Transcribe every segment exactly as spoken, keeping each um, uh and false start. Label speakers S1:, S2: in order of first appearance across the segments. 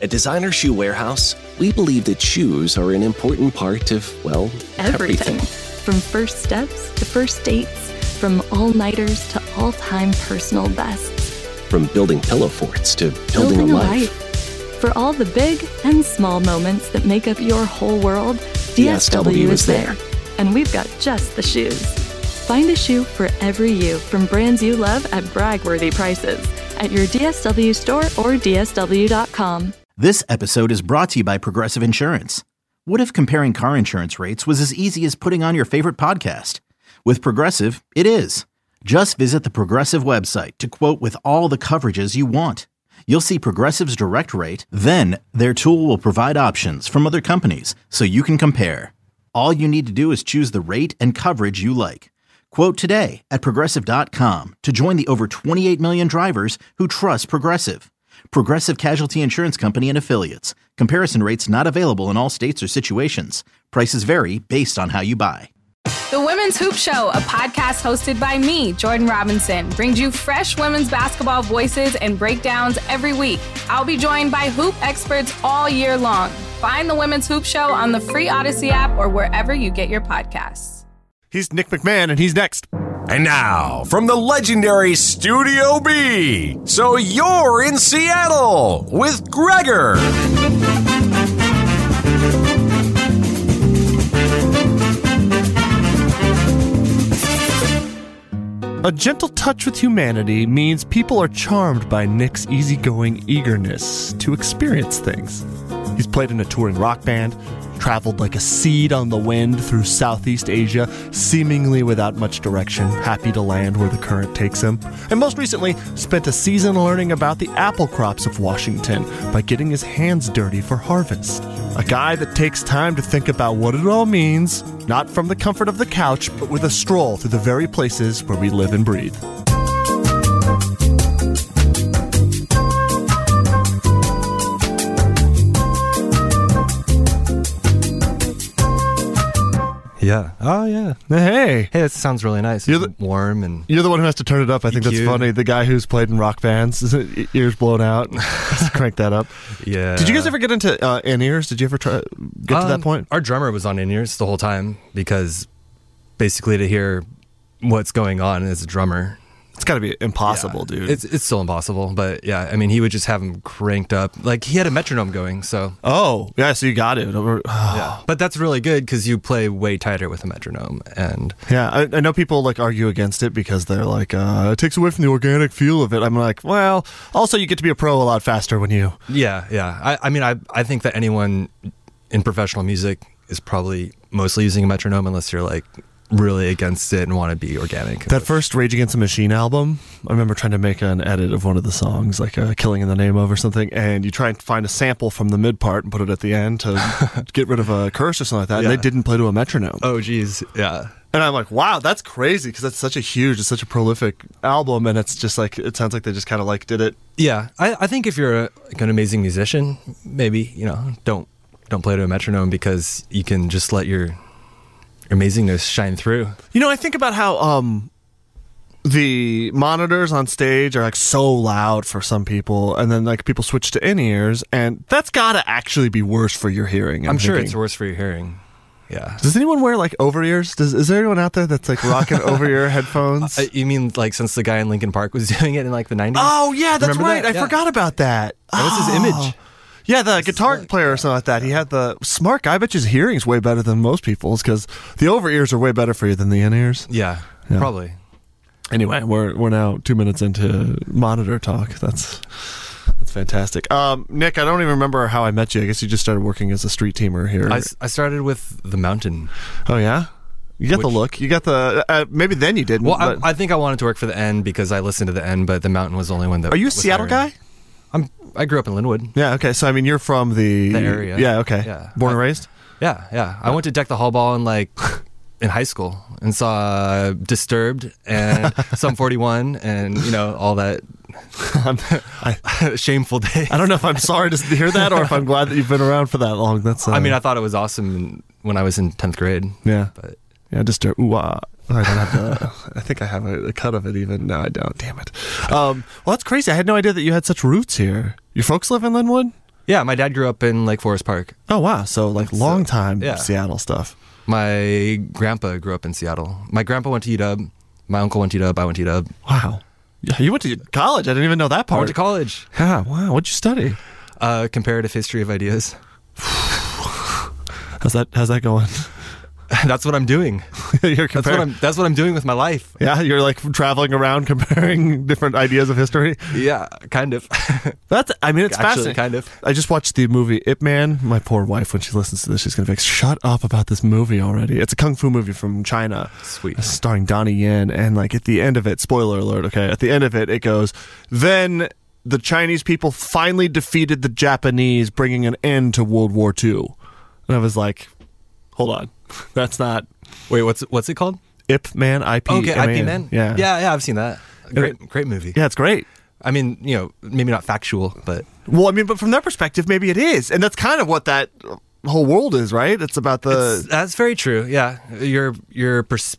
S1: At Designer Shoe Warehouse, we believe that shoes are an important part of, well, everything.
S2: everything. From first steps to first dates, from all-nighters to all-time personal bests.
S1: From building pillow forts to building,
S2: Building
S1: a
S2: a
S1: life.
S2: life. For all the big and small moments that make up your whole world, D S W is there. And we've got just the shoes. Find a shoe for every you from brands you love at brag-worthy prices at your D S W store or D S W dot com.
S3: This episode is brought to you by Progressive Insurance. What if comparing car insurance rates was as easy as putting on your favorite podcast? With Progressive, it is. Just visit the Progressive website to quote with all the coverages you want. You'll see Progressive's direct rate, then their tool will provide options from other companies so you can compare. All you need to do is choose the rate and coverage you like. Quote today at Progressive dot com to join the over twenty-eight million drivers who trust Progressive. Progressive Casualty Insurance Company and Affiliates. Comparison rates not available in all states or situations. Prices vary based on how you buy.
S4: The Women's Hoop Show, a podcast hosted by me, Jordan Robinson, brings you fresh women's basketball voices and breakdowns every week. I'll be joined by hoop experts all year long. Find The Women's Hoop Show on the free Odyssey app or wherever you get your podcasts.
S5: He's Nick McMahon, and he's next.
S6: And now, from the legendary Studio B, so you're in Seattle with Gregor.
S5: A gentle touch with humanity means people are charmed by Nick's easygoing eagerness to experience things. He's played in a touring rock band, traveled like a seed on the wind through Southeast Asia, seemingly without much direction, happy to land where the current takes him, and most recently spent a season learning about the apple crops of Washington by getting his hands dirty for harvest. A guy that takes time to think about what it all means, not from the comfort of the couch, but with a stroll through the very places where we live and breathe.
S7: Yeah. Oh, yeah.
S5: Hey.
S7: Hey, that sounds really nice.
S5: You're the,
S7: warm and
S5: You're the one who has to turn it up. I think that's
S7: cute.
S5: funny. The guy who's played in rock bands, ears blown out. Just crank that up.
S7: Yeah.
S5: Did you guys ever get into uh, in-ears? Did you ever try get
S7: um,
S5: to that point?
S7: Our drummer was on in-ears the whole time because basically to hear what's going on as a drummer.
S5: It's got to be impossible,
S7: yeah,
S5: dude.
S7: It's it's still impossible, but yeah, I mean, he would just have him cranked up. Like, he had a metronome going, so.
S5: Oh, yeah, so you got it. Oh.
S7: Yeah. But that's really good because you play way tighter with a metronome. And
S5: yeah, I, I know people like argue against it because they're like, uh, it takes away from the organic feel of it. I'm like, well, also you get to be a pro a lot faster when you.
S7: Yeah, yeah. I, I mean, I, I think that anyone in professional music is probably mostly using a metronome unless you're like really against it and want to be organic.
S5: That first Rage Against the Machine album, I remember trying to make an edit of one of the songs, like uh, Killing in the Name of or something, and you try and find a sample from the mid part and put it at the end to get rid of a curse or something like that,
S7: yeah.
S5: and they didn't play to a metronome.
S7: Oh, geez. Yeah.
S5: And I'm like, wow, that's crazy, because that's such a huge, it's such a prolific album, and it's just like, it sounds like they just kind of like did it.
S7: Yeah. I, I think if you're a, like an amazing musician, maybe, you know, don't don't play to a metronome because you can just let your amazingness shine through.
S5: You know, I think about how um, the monitors on stage are like so loud for some people, and then like people switch to in-ears, and that's got to actually be worse for your hearing. I'm,
S7: I'm sure
S5: thinking.
S7: it's worse for your hearing. Yeah.
S5: Does anyone wear like over-ears? Does, is there anyone out there that's like rocking over-ear headphones?
S7: Uh, you mean like since the guy in Linkin Park was doing it in like the nineties?
S5: Oh, yeah, that's
S7: Remember
S5: right.
S7: that?
S5: I
S7: Yeah.
S5: forgot about that.
S7: That was his
S5: Oh.
S7: image.
S5: Yeah, the guitar player or something like that. He had the smart guy. I bet his hearing's way better than most people's because the over-ears are way better for you than the in-ears.
S7: Yeah,
S5: Yeah.
S7: probably.
S5: Anyway, we're we're now two minutes into monitor talk. That's that's fantastic. Um, Nick, I don't even remember how I met you. I guess you just started working as a street teamer here.
S7: I, s- I started with The Mountain.
S5: Oh, yeah? You got
S7: Which-
S5: the look. You got the... Uh, maybe then you didn't.
S7: Well,
S5: but-
S7: I, I think I wanted to work for The End because I listened to The End, but The Mountain was the only one that
S5: Are you a
S7: was
S5: Seattle
S7: hiring.
S5: guy?
S7: I'm. I grew up in Linwood.
S5: Yeah, okay. So, I mean, you're from the...
S7: The area.
S5: Yeah, okay.
S7: Yeah.
S5: Born and
S7: I-
S5: raised?
S7: Yeah, yeah. I went to Deck the Hall Ball in like in high school and saw Disturbed and Sum forty-one and you know all that
S5: I'm, I,
S7: shameful day.
S5: I don't know if I'm sorry to hear that or if I'm glad that you've been around for that long. That's. Uh,
S7: I mean, I thought it was awesome when I was in tenth grade.
S5: Yeah.
S7: But
S5: Yeah, just a ooh ah. I don't have the. I think I have a, a cut of it even. No, I don't. Damn it. Um, well, that's crazy. I had no idea that you had such roots here. Your folks live in Linwood?
S7: Yeah, my dad grew up in Lake Forest Park.
S5: Oh, wow. So, like, long
S7: So,
S5: time
S7: yeah.
S5: Seattle stuff.
S7: My grandpa grew up in Seattle. My grandpa went to U W. My uncle went to U W. I went to U W.
S5: Wow. Yeah, you went to college. I didn't even know that
S7: I
S5: part.
S7: went to college.
S5: Yeah, wow. What'd you study?
S7: Uh, comparative history of ideas.
S5: How's that, how's that going?
S7: That's what I'm doing.
S5: you're
S7: That's what I'm. That's what I'm doing with my life.
S5: Yeah, you're like traveling around comparing different ideas of history.
S7: Yeah, kind of.
S5: That's. I mean, it's
S7: Actually,
S5: fascinating.
S7: kind of.
S5: I just watched the movie Ip Man. My poor wife, when she listens to this, she's gonna be like, "Shut up about this movie already." It's a kung fu movie from China,
S7: Sweet.
S5: starring Donnie Yen, and like at the end of it, spoiler alert. Okay, at the end of it, it goes, then the Chinese people finally defeated the Japanese, bringing an end to World War Two. And I was like, hold on, that's not.
S7: Wait, what's what's it called?
S5: Ip Man, I P.
S7: Okay, I P Man.
S5: Yeah,
S7: yeah, yeah. I've seen that. Great, great movie.
S5: yeah, it's great.
S7: I mean, you know, maybe not factual, but
S5: Well, I mean, but from their perspective, maybe it is, and that's kind of what that whole world is, right? It's about the.
S7: it's, that's very true. Yeah, your your pers-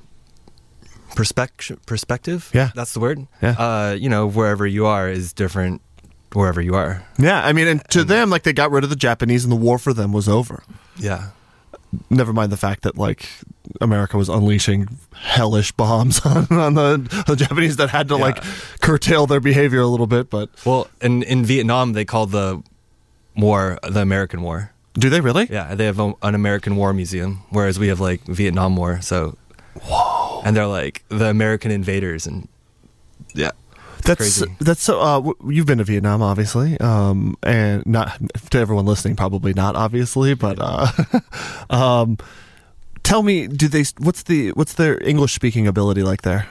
S7: perspective perspective.
S5: Yeah.
S7: that's the word.
S5: Yeah.
S7: Uh, you know, wherever you are is different wherever you are.
S5: Yeah, I mean, and to them, like they got rid of the Japanese, and the war for them was over.
S7: Yeah.
S5: Never mind the fact that like America was unleashing hellish bombs on, on the, the Japanese that had to
S7: Yeah.
S5: like curtail their behavior a little bit. But
S7: Well, in in Vietnam, they call the war the American War.
S5: do they really?
S7: Yeah, they have a, an American War museum, whereas we have like Vietnam War. So, whoa, and they're like the American invaders, and yeah, it's
S5: That's
S7: crazy.
S5: that's so. Uh, w- you've been to Vietnam, obviously, um, and not to everyone listening, probably not, obviously, but uh, um, tell me, do they? What's the what's their English speaking ability like there?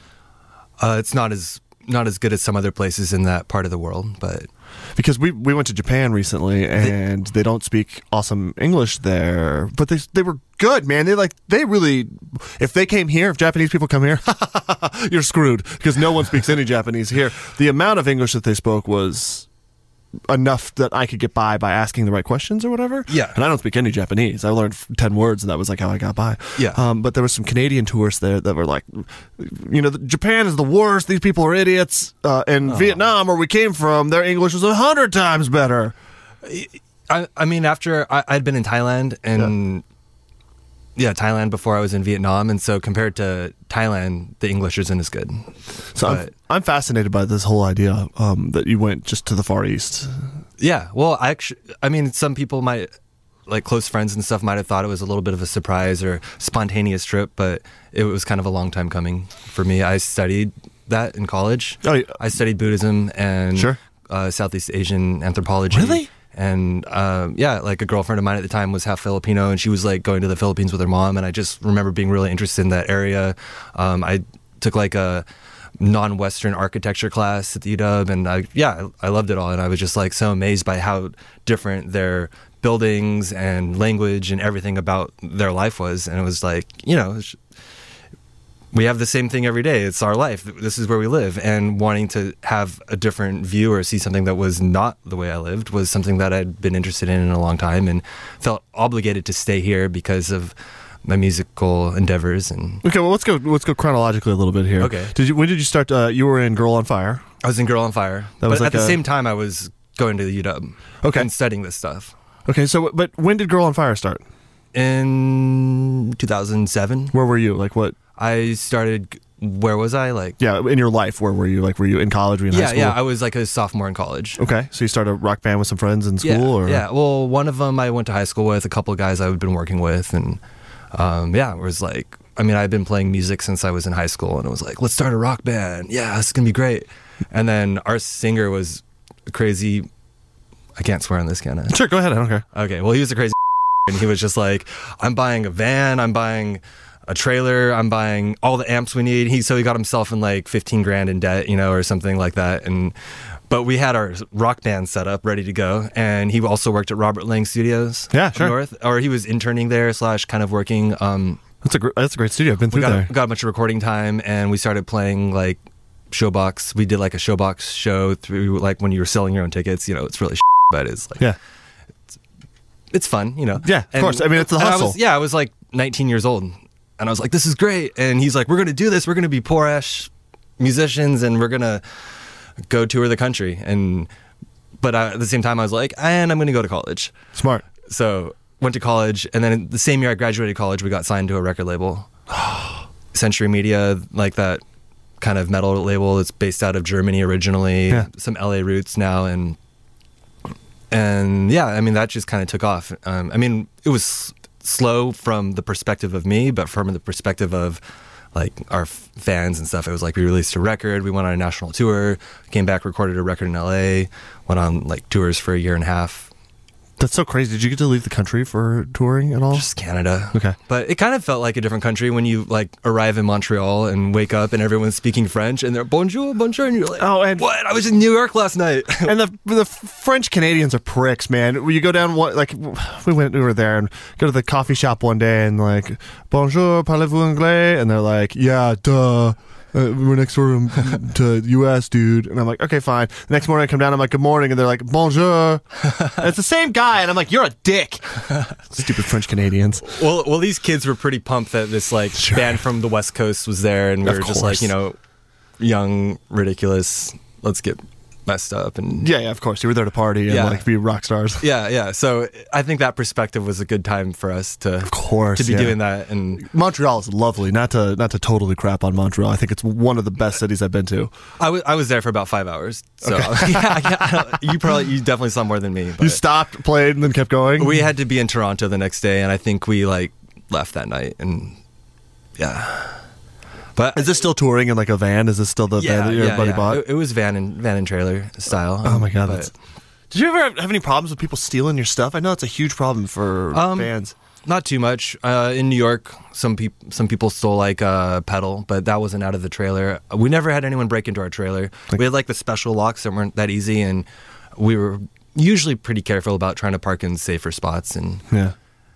S7: Uh, it's not as not as good as some other places in that part of the world, but
S5: Because we we went to Japan recently, and they, they don't speak awesome English there, but they they were good, man. They like they really, if they came here, if Japanese people come here, you're screwed because no one speaks any Japanese here. The amount of English that they spoke was enough that I could get by by asking the right questions or whatever.
S7: Yeah.
S5: And I don't speak any Japanese. I learned ten words, and that was like how I got by.
S7: Yeah.
S5: Um, but there was some Canadian tourists there that were like, you know, Japan is the worst. These people are idiots. Uh, and Vietnam, where we came from, their English was a hundred times better.
S7: I, I mean, after I, I'd been in Thailand and yeah. Thailand before I was in Vietnam, and so compared to Thailand, the English isn't as good.
S5: So I'm,
S7: But-
S5: I'm fascinated by this whole idea um, that you went just to the Far East.
S7: Yeah, well, I actually, I mean, some people might, like close friends and stuff, might have thought it was a little bit of a surprise or spontaneous trip, but it was kind of a long time coming for me. I studied that in college.
S5: Oh, yeah.
S7: I studied Buddhism and
S5: Sure.
S7: uh, Southeast Asian anthropology.
S5: Really?
S7: And um, yeah, like a girlfriend of mine at the time was half Filipino, and she was like going to the Philippines with her mom, and I just remember being really interested in that area. Um, I took like a non-Western architecture class at the U W, and I, yeah, I loved it all, and I was just like so amazed by how different their buildings and language and everything about their life was, and it was like, you know, it's- we have the same thing every day. It's our life. This is where we live. And wanting to have a different view or see something that was not the way I lived was something that I'd been interested in in a long time, and felt obligated to stay here because of my musical endeavors. And
S5: Okay, well let's go let's go chronologically a little bit here.
S7: Okay.
S5: Did you when did you start? Uh, you were in Girl on Fire.
S7: I was in Girl on Fire.
S5: That
S7: but
S5: was like
S7: at the
S5: a-
S7: same time, I was going to the U W
S5: Okay.
S7: and studying this stuff.
S5: Okay, so but when did Girl on Fire start?
S7: In two thousand seven,
S5: Where were you? Like what?
S7: I started. Where was I? Like,
S5: Yeah, in your life, where were you? Like, were you in college? Were you in
S7: yeah,
S5: high school?
S7: yeah. I was like a sophomore in college.
S5: Okay, so you started a rock band with some friends in school,
S7: Yeah,
S5: or
S7: yeah. Well, one of them I went to high school with, a couple of guys I've been working with, and um, yeah, it was like, I mean, I've been playing music since I was in high school, and it was like, let's start a rock band. Yeah, this is gonna be great. And then our singer was crazy. I can't swear on this, can I?
S5: Sure, go ahead. I don't care.
S7: Okay, well, he was a crazy, and he was just like, I'm buying a van, I'm buying a trailer, I'm buying all the amps we need. He so he got himself in like fifteen grand in debt, you know, or something like that. And but we had our rock band set up, ready to go. And he also worked at Robert Lang Studios.
S5: Yeah,
S7: up
S5: sure.
S7: North, or he was interning there slash kind of working. Um,
S5: That's a gr- that's a great studio. I've been
S7: we
S5: through
S7: got
S5: there.
S7: a, got a bunch of recording time, and we started playing like Showbox. We did like a Showbox show through like when you were selling your own tickets. You know, it's really but it's like
S5: Yeah.
S7: it's fun, you know.
S5: Yeah, of course. I mean, it's the
S7: and I
S5: hustle.
S7: was, yeah, I was like nineteen years old, and I was like, "This is great." And he's like, "We're gonna do this. We're gonna be poor ass musicians, and we're gonna go tour the country." And but I, at the same time, I was like, and I'm going to go to college.
S5: Smart.
S7: So went to college, and then the same year I graduated college, we got signed to a record label, Century Media, like that kind of metal label. It's based out of Germany originally,
S5: yeah.
S7: some L A roots now, and and yeah, I mean that just kind of took off. Um, I mean, it was slow from the perspective of me, but from the perspective of like our f- fans and stuff, it was like we released a record, we went on a national tour, came back, recorded a record in L A, went on like tours for a year and a half.
S5: That's so crazy. Did you get to leave the country for touring at all?
S7: Just Canada.
S5: Okay.
S7: But it kind of felt like a different country when you like arrive in Montreal and wake up and everyone's speaking French and they're bonjour, bonjour, and you're like,
S5: oh, and
S7: what? I was in New York last night.
S5: And the the French Canadians are pricks, man. You go down one, like we went, we were there and go to the coffee shop one day and like, bonjour, parlez-vous anglais? And they're like, yeah, duh. Uh, we're next door to U S, dude. And I'm like, okay, fine. The next morning I come down, I'm like, good morning. And they're like, bonjour. And it's the same guy. And I'm like, you're a dick. Stupid French Canadians.
S7: Well, well, these kids were pretty pumped that this like sure. band from the West Coast was there. And we
S5: of
S7: were
S5: course.
S7: just like, you know, young, ridiculous, let's get messed up. And
S5: yeah, yeah, of course. You were there to party and
S7: yeah.
S5: like be rock stars.
S7: Yeah, yeah. So I think that perspective was a good time for us to,
S5: of course,
S7: to be
S5: yeah.
S7: doing that. And
S5: Montreal is lovely. Not to not to totally crap on Montreal. I think it's one of the best cities I've been to.
S7: I was I was there for about five hours. So
S5: okay.
S7: yeah, yeah, you probably you definitely saw more than me.
S5: You stopped, played, and then kept going.
S7: We had to be in Toronto the next day, and I think we like left that night. And yeah. But
S5: is this still touring in like a van? Is this still the
S7: yeah,
S5: van that your
S7: yeah,
S5: buddy
S7: yeah.
S5: bought?
S7: It, it was van and van and trailer style.
S5: Oh my god!
S7: But,
S5: That's, did you ever have any problems with people stealing your stuff? I know it's a huge problem for
S7: um,
S5: bands.
S7: Not too much. Uh, in New York, some people some people stole like a pedal, but that wasn't out of the trailer. We never had anyone break into our trailer. Like, we had like the special locks that weren't that easy, and we were usually pretty careful about trying to park in safer spots. And
S5: yeah,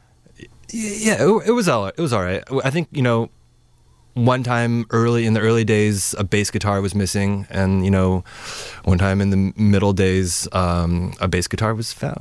S7: yeah, it, it was all it was all right. I think you know. One time early in the early days, a bass guitar was missing, and you know, one time in the middle days, um, a bass guitar was found.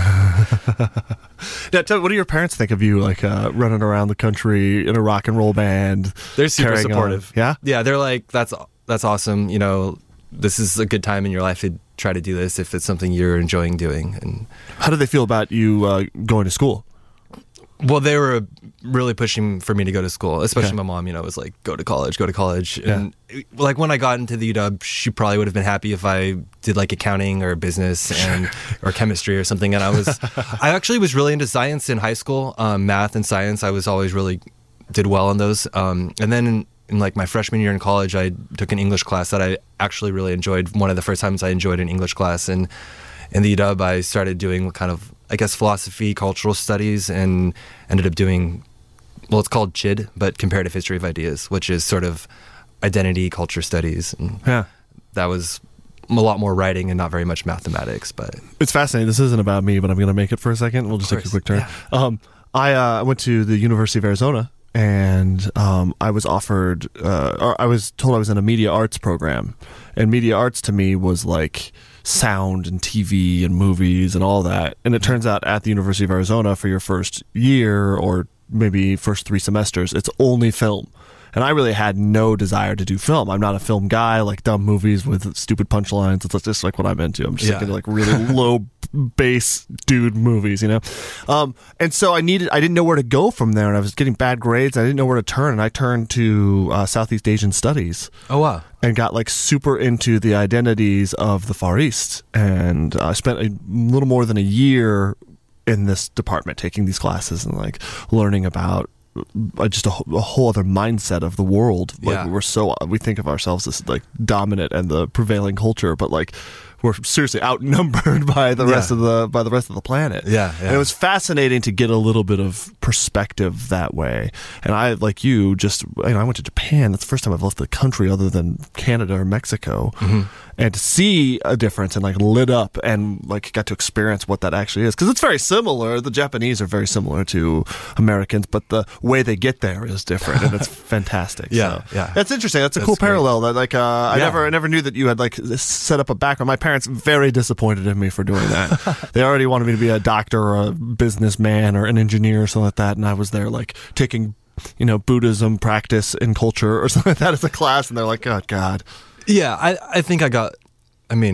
S5: Now, tell me, what do your parents think of you, like uh, running around the country in a rock and roll band?
S7: They're super supportive.
S5: On? Yeah,
S7: yeah, they're like, that's that's awesome. You know, this is a good time in your life to try to do this if it's something you're enjoying doing. And
S5: how do they feel about you uh, going to school?
S7: Well, they were really pushing for me to go to school, especially
S5: okay.
S7: my mom, you know, was like, go to college, go to college. And yeah. like when I got into the U W, she probably would have been happy if I did like accounting or business and or chemistry or something. And I was, I actually was really into science in high school, um, math and science. I was always really did well on those. Um, and then in, in like my freshman year in college, I took an English class that I actually really enjoyed. One of the first times I enjoyed an English class. And in the U W, I started doing kind of, I guess, philosophy, cultural studies, and ended up doing, well, it's called C H I D, but Comparative History of Ideas, which is sort of identity, culture studies. And
S5: yeah.
S7: that was a lot more writing and not very much mathematics. But
S5: it's fascinating. This isn't about me, but I'm going to make it for a second. We'll just take a quick turn. Yeah. Um, I uh, went to the University of Arizona, and um, I was offered, uh, or I was told I was in a media arts program. And media arts to me was like sound and T V and movies and all that. And it turns out at the University of Arizona for your first year or maybe first three semesters, it's only film. And I really had no desire to do film. I'm not a film guy, like dumb movies with stupid punchlines. It's just like what I'm into. I'm just
S7: yeah.
S5: into like really low bass dude movies, you know? Um, and so I needed, I didn't know where to go from there, and I was getting bad grades. I didn't know where to turn, and I turned to uh, Southeast Asian Studies.
S7: Oh, wow.
S5: And got like super into the identities of the Far East. And I uh, spent a little more than a year in this department taking these classes and like learning about Uh, just a, a whole other mindset of the world. Like
S7: yeah.
S5: we're so we think of ourselves as like dominant and the prevailing culture, but like we're seriously outnumbered by the
S7: yeah.
S5: rest of the by the rest of the planet.
S7: Yeah, yeah.
S5: And it was fascinating to get a little bit of perspective that way. And I, like you, just you know, I went to Japan. That's the first time I've left the country other than Canada or Mexico. Mm-hmm. And to see a difference and like lit up and like got to experience what that actually is, because it's very similar. The Japanese are very similar to Americans, but the way they get there is different, and it's fantastic.
S7: yeah,
S5: so,
S7: yeah,
S5: that's interesting. That's a
S7: that's
S5: cool
S7: great.
S5: parallel. That like uh, I
S7: yeah.
S5: never, I never knew that you had like set up a background. My parents very disappointed in me for doing that. They already wanted me to be a doctor or a businessman or an engineer or something like that, and I was there like taking, you know, Buddhism practice and culture or something like that as a class, and they're like, oh God.
S7: Yeah, I, I think I got, I mean,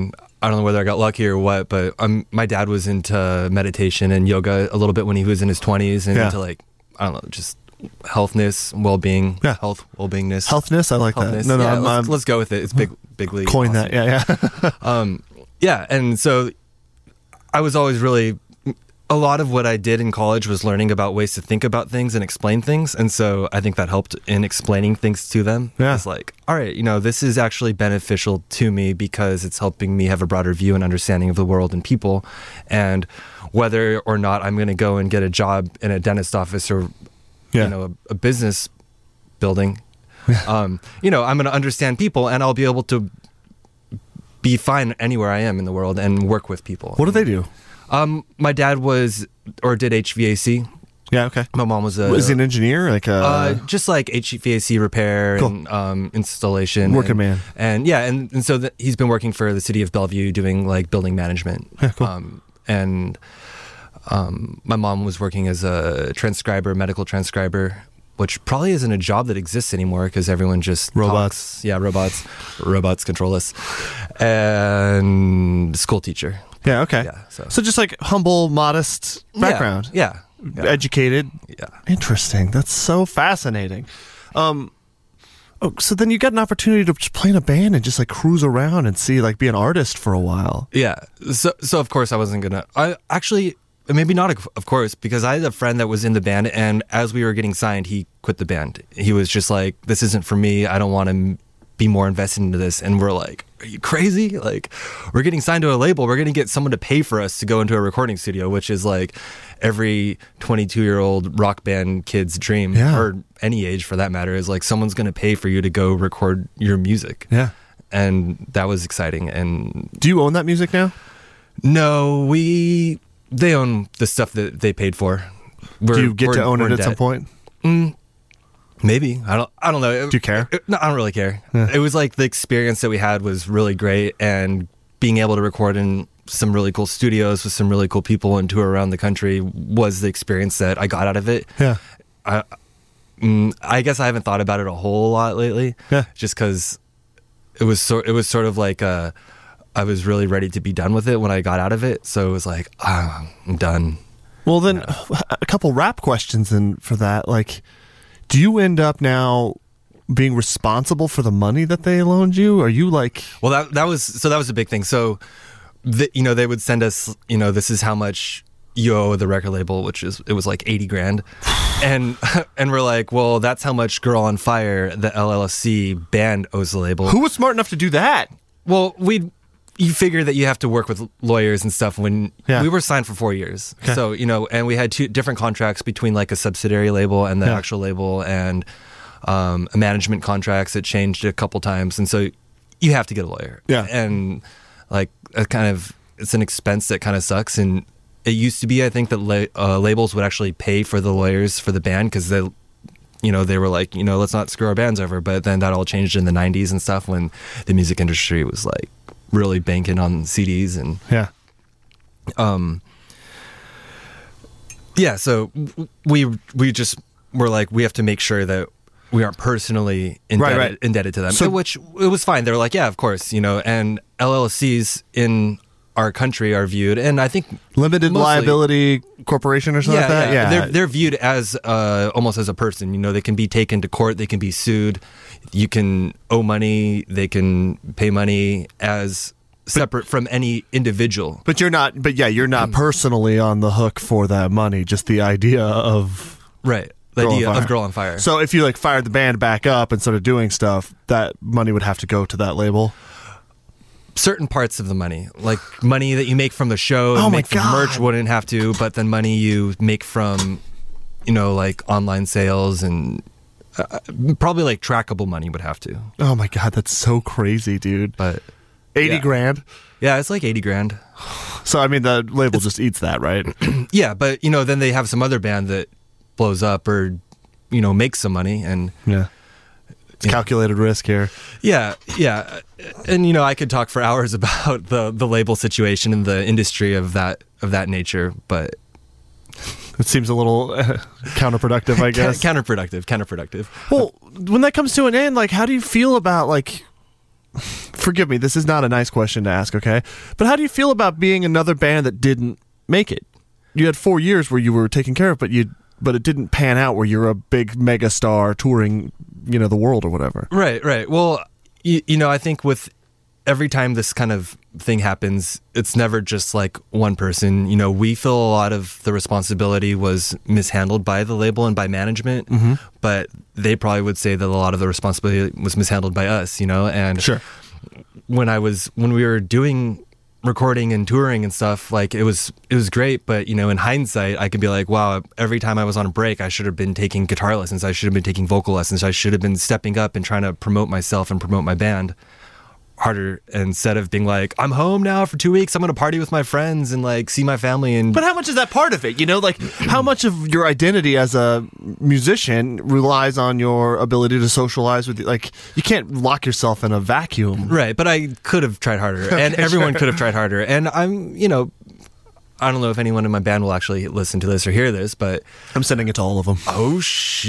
S7: I don't know whether I got lucky or what, but um, my dad was into meditation and yoga a little bit when he was in his twenties, and
S5: Yeah.
S7: into like, I don't know, just healthness, well-being,
S5: Yeah.
S7: health, well-beingness.
S5: Healthness, I like
S7: Healthness.
S5: that. No, no,
S7: yeah,
S5: I'm,
S7: let's,
S5: I'm
S7: let's go with it. It's big, bigly.
S5: coin
S7: awesome.
S5: that. Yeah, yeah.
S7: Um, yeah, and so I was always really, a lot of what I did in college was learning about ways to think about things and explain things, and so I think that helped in explaining things to them.
S5: Yeah.
S7: It's like, all right, you know, this is actually beneficial to me because it's helping me have a broader view and understanding of the world and people, and whether or not I'm going to go and get a job in a dentist office or,
S5: Yeah.
S7: you know, a, a business building, um, you know, I'm going to understand people, and I'll be able to be fine anywhere I am in the world and work with people.
S5: What do they do?
S7: Um, my dad was or did H V A C.
S5: Yeah, okay.
S7: My mom was a
S5: Is he an engineer? Like a
S7: uh, just like H V A C repair
S5: Cool.
S7: and um, installation.
S5: Working
S7: and,
S5: man.
S7: And yeah, and, and so the, he's been working for the city of Bellevue doing like building management.
S5: Yeah, cool.
S7: Um, and um, my mom was working as a transcriber, medical transcriber, which probably isn't a job that exists anymore because everyone just
S5: Robots.
S7: talks. Yeah, robots. Robots control us. And school teacher.
S5: Yeah, okay.
S7: Yeah, so-
S5: so just like humble, modest background.
S7: Yeah. yeah. yeah.
S5: Educated.
S7: Yeah.
S5: Interesting. That's so fascinating. Um, oh, so then you got an opportunity to just play in a band and just like cruise around and see, like, be an artist for a while.
S7: Yeah. So, so of course I wasn't gonna. I actually maybe not. Of course, because I had a friend that was in the band, and as we were getting signed, he quit the band. He was just like, "This isn't for me. I don't want to be more invested into this." And we're like, "Are you crazy? Like, we're getting signed to a label. We're gonna get someone to pay for us to go into a recording studio, which is like every twenty-two-year-old rock band kid's dream,
S5: Yeah.
S7: or any age for that matter. Is like someone's gonna pay for you to go record your music."
S5: Yeah.
S7: And that was exciting. And
S5: Do you own that music now?
S7: no, we they own the stuff that they paid for. We're,
S5: Do you get
S7: we're-
S5: to own
S7: we're
S5: it
S7: in
S5: at some
S7: debt.
S5: point?
S7: Maybe. I don't I don't know.
S5: Do you care?
S7: It- no, I don't really care. It was like the experience that we had was really great, and being able to record in some really cool studios with some really cool people and tour around the country was the experience that I got out of it.
S5: Yeah.
S7: I mm, I guess I haven't thought about it a whole lot lately.
S5: Yeah.
S7: Just because it was sort it was sort of like uh I was really ready to be done with it when I got out of it. So it was like, ah, I'm done.
S5: Well, then a couple rap questions then for that. Like, do you end up now being responsible for the money that they loaned you? Are you like,
S7: Well, that that was so that was a big thing. So, the, you know, they would send us, you know, this is how much you owe the record label, which is it was like eighty grand, and and we're like, well, that's how much Girl on Fire, the L L C band, owes the label.
S5: who was smart enough to do that?
S7: Well, we you figure that you have to work with lawyers and stuff when
S5: Yeah.
S7: we were signed for four years. So, you know, and we had two different contracts between like a subsidiary label and the
S5: Yeah.
S7: actual label, and um, management contracts that changed a couple times. And so you have to get a lawyer.
S5: Yeah.
S7: And like a kind of, it's an expense that kind of sucks. And it used to be, I think that la- uh, labels would actually pay for the lawyers for the band because they, you know, they were like, you know, let's not screw our bands over. But then that all changed in the nineties and stuff when the music industry was like really banking on C Ds and
S5: Yeah.
S7: um yeah, so we we just were like, we have to make sure that we aren't personally indebted,
S5: Right, right.
S7: indebted to them.
S5: So-
S7: which it was fine. They were like, yeah, of course, you know, and L L Cs in our country are viewed, and I think
S5: Limited
S7: mostly-
S5: liability corporation or something
S7: yeah,
S5: like that?
S7: yeah,
S5: Yeah.
S7: They're they're viewed as uh, almost as a person. You know, they can be taken to court, they can be sued, you can owe money, they can pay money as separate from any individual.
S5: but you're not, but yeah, you're
S7: Mm.
S5: not personally on the hook for that money, just the idea of.
S7: Right. The
S5: Girl on
S7: idea
S5: Fire.
S7: of Girl on Fire.
S5: So if you like fired the band back up and started doing stuff, that money would have to go to that label.
S7: Certain parts of the money, like money that you make from the show,
S5: Oh
S7: and
S5: my
S7: make from
S5: God.
S7: merch wouldn't have to, but then money you make from, you know, like online sales and uh, probably like trackable money would have to.
S5: Oh my God, that's so crazy, dude.
S7: But
S5: eighty
S7: yeah.
S5: grand.
S7: yeah, it's like eighty grand.
S5: So I mean, the label just eats that, right?
S7: Yeah, but you know, then they have some other band that blows up or, you know, makes some money, and
S5: Yeah. It's
S7: Yeah.
S5: calculated risk here.
S7: yeah, yeah, and you know, I could talk for hours about the the label situation and the industry of that of that nature, but
S5: It seems a little uh, counterproductive, I guess.
S7: counterproductive, counterproductive.
S5: Well, when that comes to an end, like, how do you feel about like forgive me, this is not a nice question to ask, okay? But how do you feel about being another band that didn't make it? You had four years where you were taken care of, but you but it didn't pan out where you're a big mega star touring, you know, the world or whatever.
S7: Right, right. Well, you, you know, I think with every time this kind of thing happens, it's never just like one person. You know, we feel a lot of the responsibility was mishandled by the label and by management, mm-hmm. but they probably would say that a lot of the responsibility was mishandled by us, you know? And
S5: sure.
S7: when I was, when we were doing recording and touring and stuff, like it was it was great, but you know, in hindsight I could be like, wow, every time I was on a break I should have been taking guitar lessons, I should have been taking vocal lessons, I should have been stepping up and trying to promote myself and promote my band harder, instead of being like, I'm home now for two weeks, I'm gonna party with my friends and like see my family. And
S5: but how much is that part of it, you know, like how much of your identity as a musician relies on your ability to socialize with, like, you can't lock yourself in a vacuum.
S7: Right, but I could have tried harder, and
S5: okay,
S7: everyone
S5: sure.
S7: could have tried harder, and I'm, you know, I don't know if anyone in my band will actually listen to this or hear this, but
S5: I'm sending it to all of them.
S7: Oh shit.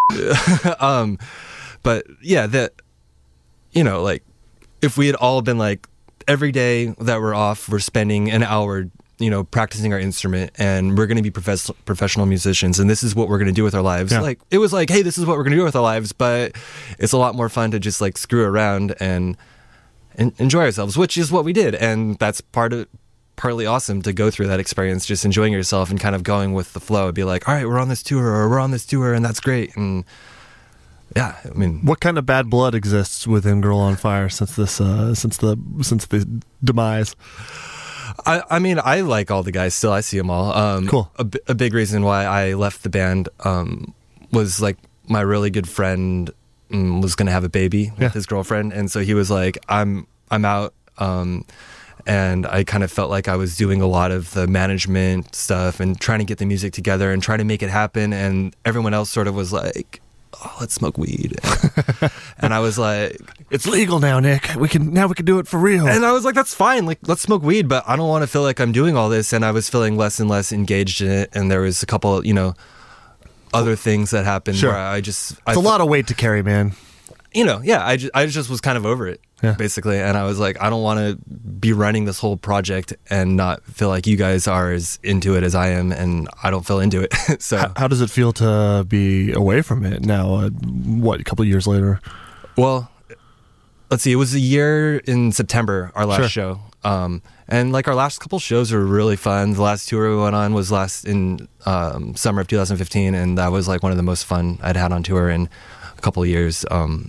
S7: um but yeah, that, you know, like if we had all been like, every day that we're off, we're spending an hour, you know, practicing our instrument, and we're going to be profes- professional musicians, and this is what we're going to do with our lives. Yeah. Like, it was like, hey, this is what we're going to do with our lives, but it's a lot more fun to just like screw around and, and enjoy ourselves, which is what we did. And that's part of, partly awesome to go through that experience, just enjoying yourself and kind of going with the flow. It'd be like, all right, we're on this tour, or we're on this tour, and that's great. And yeah, I mean,
S5: what kind of bad blood exists within Girl on Fire since this, uh, since the, since the demise?
S7: I, I mean, I like all the guys still. I see them all. Um,
S5: cool.
S7: A, a big reason why I left the band um, was like my really good friend um, was going to have a baby
S5: yeah.
S7: with his girlfriend, and so he was like, "I'm, I'm out." Um, and I kind of felt like I was doing a lot of the management stuff and trying to get the music together and trying to make it happen, and everyone else sort of was like, oh, let's smoke weed. And I was like,
S5: it's legal now, Nick. We can now we can do it for real.
S7: And I was like, that's fine. Like, let's smoke weed, but I don't want to feel like I'm doing all this. And I was feeling less and less engaged in it. And there was a couple, you know, other things that happened
S5: sure.
S7: where I just...
S5: It's
S7: I
S5: a
S7: fe-
S5: lot of weight to carry, man.
S7: You know, yeah, I just, I just was kind of over it,
S5: yeah.
S7: basically. And I was like, I don't want to be running this whole project and not feel like you guys are as into it as I am, and I don't feel into it. So
S5: how, how does it feel to be away from it now, uh, what, a couple of years later?
S7: Well, let's see, it was a year in September, our last
S5: sure.
S7: show. Um, and like our last couple shows were really fun. The last tour we went on was last in um, summer of two thousand fifteen, and that was like one of the most fun I'd had on tour in a couple of years. Um,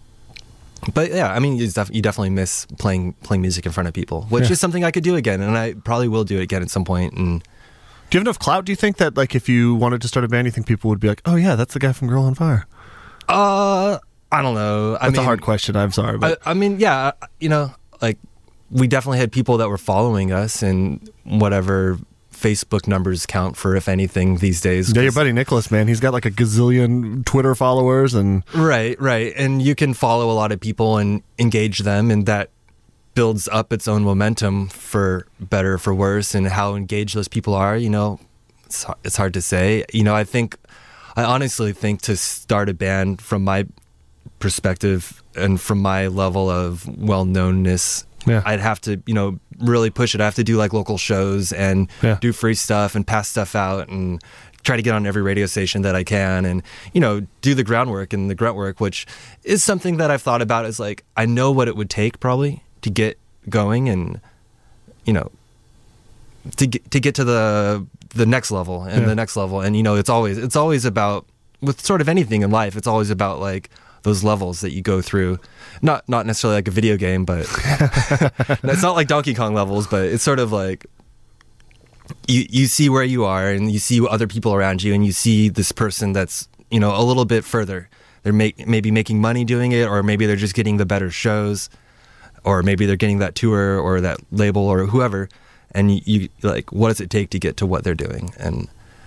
S7: But yeah, I mean, you, def- you definitely miss playing playing music in front of people, which
S5: yeah.
S7: is something I could do again, and I probably will do it again at some point. And
S5: do you have enough clout? Do you think that, like, if you wanted to start a band, you think people would be like, "Oh yeah, that's the guy from Girl on Fire"?
S7: Uh, I don't know. I
S5: That's
S7: mean,
S5: a hard question. I'm sorry, but
S7: I, I mean, yeah, you know, like we definitely had people that were following us, and whatever Facebook numbers count for, if anything, these days.
S5: Yeah, your buddy Nicholas, man, he's got like a gazillion Twitter followers, and
S7: right, right, and you can follow a lot of people and engage them, and that builds up its own momentum, for better or for worse. And how engaged those people are, you know, it's it's hard to say. You know, I think, I honestly think to start a band, from my perspective and from my level of well-knownness,
S5: yeah.
S7: I'd have to, you know, really push it. I have to do like local shows and
S5: yeah.
S7: do free stuff and pass stuff out and try to get on every radio station that I can, and, you know, do the groundwork and the grunt work, which is something that I've thought about. Is like, I know what it would take probably to get going, and, you know, to get, to get to the the next level and
S5: yeah.
S7: the next level. And, you know, it's always it's always about, with sort of anything in life, it's always about like those levels that you go through. Not not necessarily like a video game, but it's not like Donkey Kong levels, but it's sort of like you you see where you are, and you see other people around you, and you see this person that's, you know, a little bit further. They're make, maybe making money doing it, or maybe they're just getting the better shows, or maybe they're getting that tour or that label or whoever. And you, you like, what does it take to get to what they're doing? And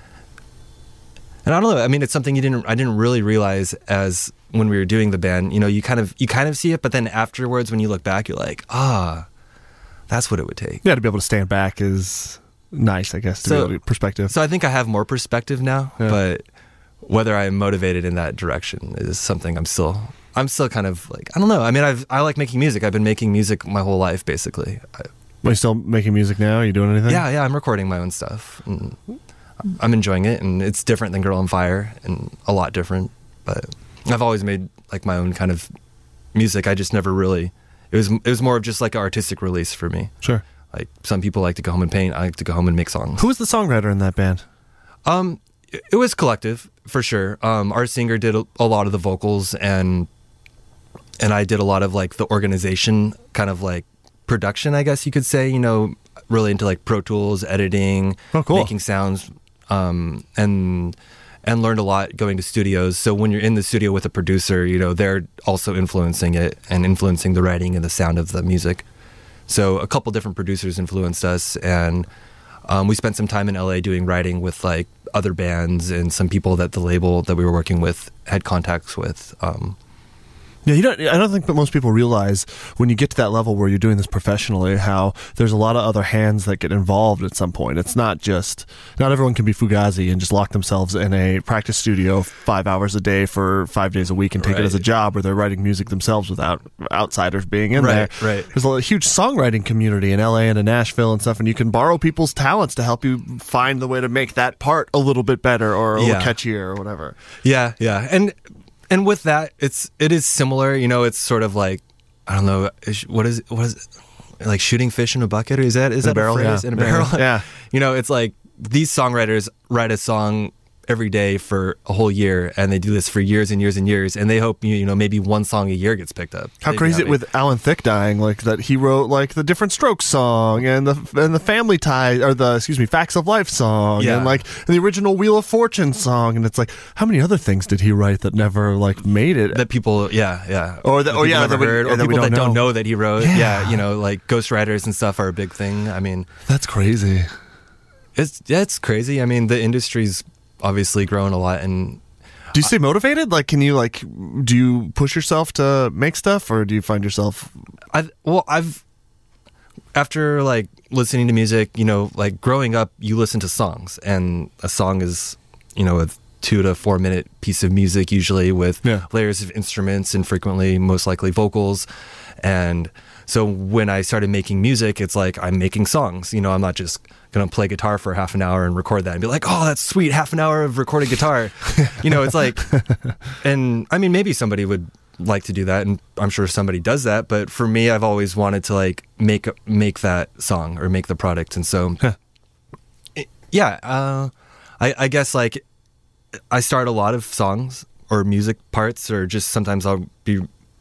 S7: and I don't know. I mean, it's something you didn't I didn't really realize as when we were doing the band. You know, you kind of you kind of see it, but then afterwards, when you look back, you're like, ah, that's what it would take.
S5: Yeah, to be able to stand back is nice, I guess, to
S7: So-
S5: be able to perspective.
S7: So I think I have more perspective now,
S5: Yeah.
S7: but whether I'm motivated in that direction is something I'm still I'm still kind of like, I don't know. I mean, I've, I like making music. I've been making music my whole life, basically. I,
S5: Are you still making music now? Are you doing anything?
S7: yeah, yeah, I'm recording my own stuff. And I'm enjoying it, and it's different than Girl on Fire, and a lot different. But I've always made like my own kind of music. I just never really, it was, it was more of just like an artistic release for me.
S5: Sure.
S7: Like some people like to go home and paint. I like to go home and make songs.
S5: Who was the songwriter in that band?
S7: Um, it, it was collective for sure. Um, our singer did a, a lot of the vocals, and and I did a lot of like the organization, kind of like production, I guess you could say. You know, really into like Pro Tools, editing,
S5: oh, cool.
S7: making sounds, um, and and learned a lot going to studios. So when you're in the studio with a producer, you know, they're also influencing it and influencing the writing and the sound of the music. So a couple different producers influenced us, and um, we spent some time in L A doing writing with like other bands and some people that the label that we were working with had contacts with. Um,
S5: Yeah, you don't. I don't think that most people realize when you get to that level where you're doing this professionally, how there's a lot of other hands that get involved at some point. It's not just not everyone can be Fugazi and just lock themselves in a practice studio five hours a day for five days a week and take
S7: right.
S5: it as a job, where they're writing music themselves without outsiders being in
S7: right,
S5: there.
S7: Right.
S5: There's a huge songwriting community in L A and in Nashville and stuff, and you can borrow people's talents to help you find the way to make that part a little bit better or a
S7: yeah.
S5: little catchier or whatever.
S7: Yeah, yeah, and. And with that, it's it is similar. You know, it's sort of like, I don't know, is, what is what is it? Like shooting fish in a bucket? Or is that is
S5: in
S7: that a
S5: barrel?
S7: phrase?
S5: Yeah.
S7: In a barrel?
S5: Yeah.
S7: You know, it's like these songwriters write a song every day for a whole year, and they do this for years and years and years, and they hope you you know maybe one song a year gets picked up.
S5: How crazy it with Alan Thicke dying, like that he wrote like the Different Strokes song and the and the Family Tie or the excuse me Facts of Life song
S7: yeah.
S5: and like the original Wheel of Fortune song, and it's like how many other things did he write that never like made it?
S7: That people, yeah, yeah,
S5: or that,
S7: that
S5: oh yeah,
S7: never
S5: that we,
S7: heard, or
S5: that
S7: people
S5: we don't
S7: that
S5: know.
S7: don't know that he wrote.
S5: Yeah.
S7: yeah, you know, like ghostwriters and stuff are a big thing. I mean,
S5: that's crazy.
S7: It's yeah, it's crazy. I mean, the industry's obviously grown a lot, and
S5: do you stay motivated? Like, can you like, do you push yourself to make stuff, or do you find yourself?
S7: I well, I've after like listening to music, you know, like growing up, you listen to songs, and a song is, you know, a two to four minute piece of music, usually with
S5: yeah.
S7: layers of instruments and frequently, most likely, vocals, and so when I started making music, it's like I'm making songs. You know, I'm not just going to play guitar for half an hour and record that and be like, oh, that's sweet, half an hour of recorded guitar. You know, it's like, and I mean, maybe somebody would like to do that, and I'm sure somebody does that. But for me, I've always wanted to like make make that song or make the product. And so,
S5: huh.
S7: it, yeah, uh, I, I guess like I start a lot of songs or music parts, or just sometimes I'll be